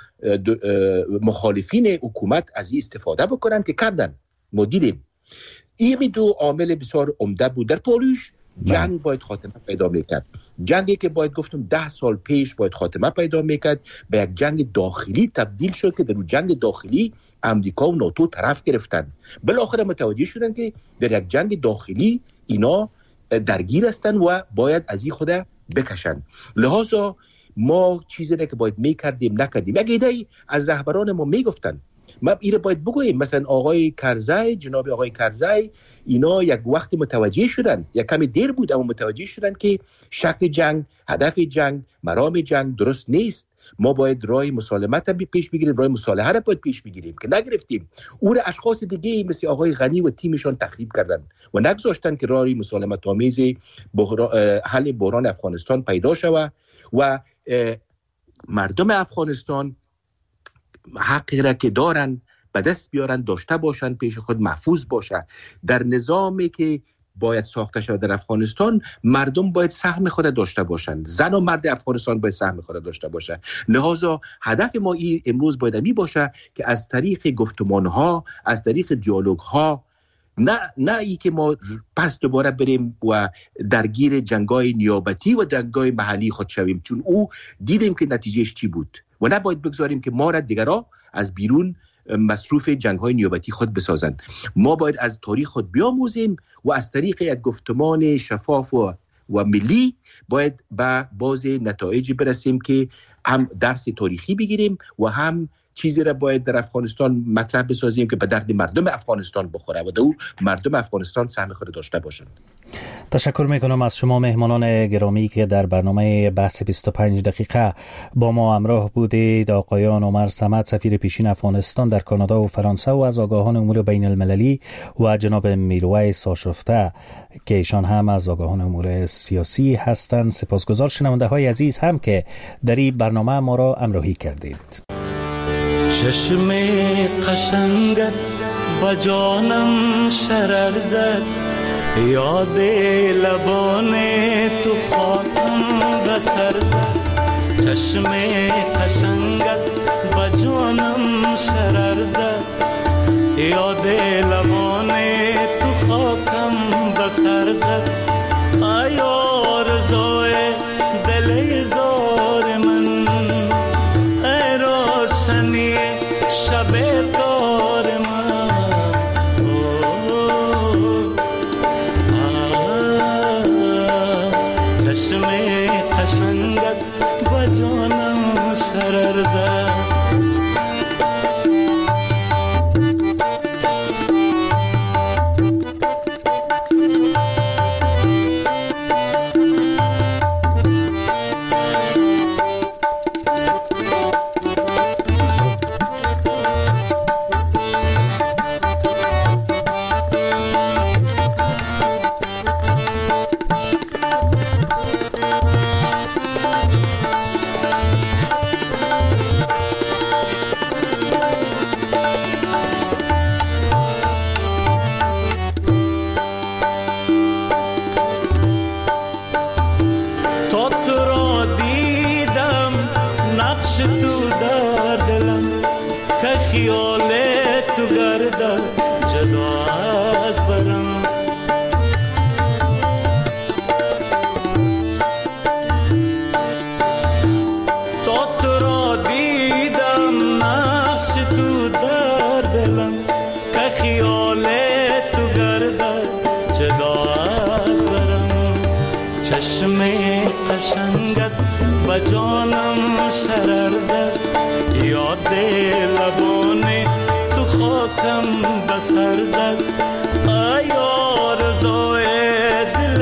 مخالفین حکومت از این استفاده بکنن که کردن. ما دیدیم این 2 عامل بسیار عمده بود. در پاریس جنگ باید خاتمه پیدا میکرد، جنگی که باید گفتم 10 سال پیش باید خاتمه پیدا میکرد به یک جنگ داخلی تبدیل شد که در اون جنگ داخلی امریکا و ناتو طرف گرفتن. بالاخره متوجه شدن که در یک جنگ داخلی اینا درگیر هستن و باید از این خود بکشن. لحاظا ما چیزی که باید میکردیم نکردیم. یک ایده از رهبران ما میگفتن، ما اینو باید بگوییم، مثلا آقای کرزی، جناب آقای کرزی، اینا یک وقت متوجه شدن، یک کمی دیر بود اما متوجه شدن که شکل جنگ، هدف جنگ، مرام جنگ درست نیست. ما باید راه مسالمت هم پیش بگیریم، راه مصالحه را باید پیش بگیریم که نگرفتیم. اون اشخاص دیگه مثل آقای غنی و تیمشان تخریب کردن و نگذاشتن که راه مسالمت آمیز حل بحران افغانستان پیدا شود و مردم افغانستان حقی را که دارن به دست بیارن، داشته باشن، پیش خود محفوظ باشه. در نظامی که باید ساخته شود در افغانستان، مردم باید سهم خود داشته باشن، زن و مرد افغانستان باید سهم خود داشته باشه. لذا هدف ما امروز باید می باشه که از طریق گفتمانها، از طریق دیالوگها، نه ای که ما پس دوباره بریم و درگیر جنگای نیابتی و جنگای محلی خود شویم، چون او دیدیم که نتیجهش چی بود و نباید بگذاریم که ما را دیگرها از بیرون مصروف جنگ‌های نیابتی خود بسازند. ما باید از تاریخ خود بیاموزیم و از طریق یک گفتمان شفاف و ملی باید به باز نتایجی برسیم که هم درس تاریخی بگیریم و هم چیزی را باید در افغانستان مطرح بسازیم که به درد مردم افغانستان بخوره و در مردم افغانستان سهم خود داشته باشند. تشکر میکنم از شما مهمانان گرامی که در برنامه بحث 25 دقیقه با ما همراه بودید. آقایان عمر صمد، سفیر پیشین افغانستان در کانادا و فرانسه و از آگاهان امور بین المللی، و جناب میرویس آشفته که ایشان هم از آگاهان امور سیاسی هستند. سپاسگزار شنونده های عزیز هم که در این برنامه ما را همراهی کردید. چشم قشنگت با جانم شرر زد، یاد لبان تو خاطم بسر زد. چشم قشنگت با جانم شرر زد، یاد لبان تو خاکم بسر زد. آیا رضای دل زار من، ای روشنی شب دار من، چشم قشنگت با جانم شرر زد. چشم قشنگت به جانم شرر زد، یاد لبان تو خاکم به سر زد. ای آرزوی دل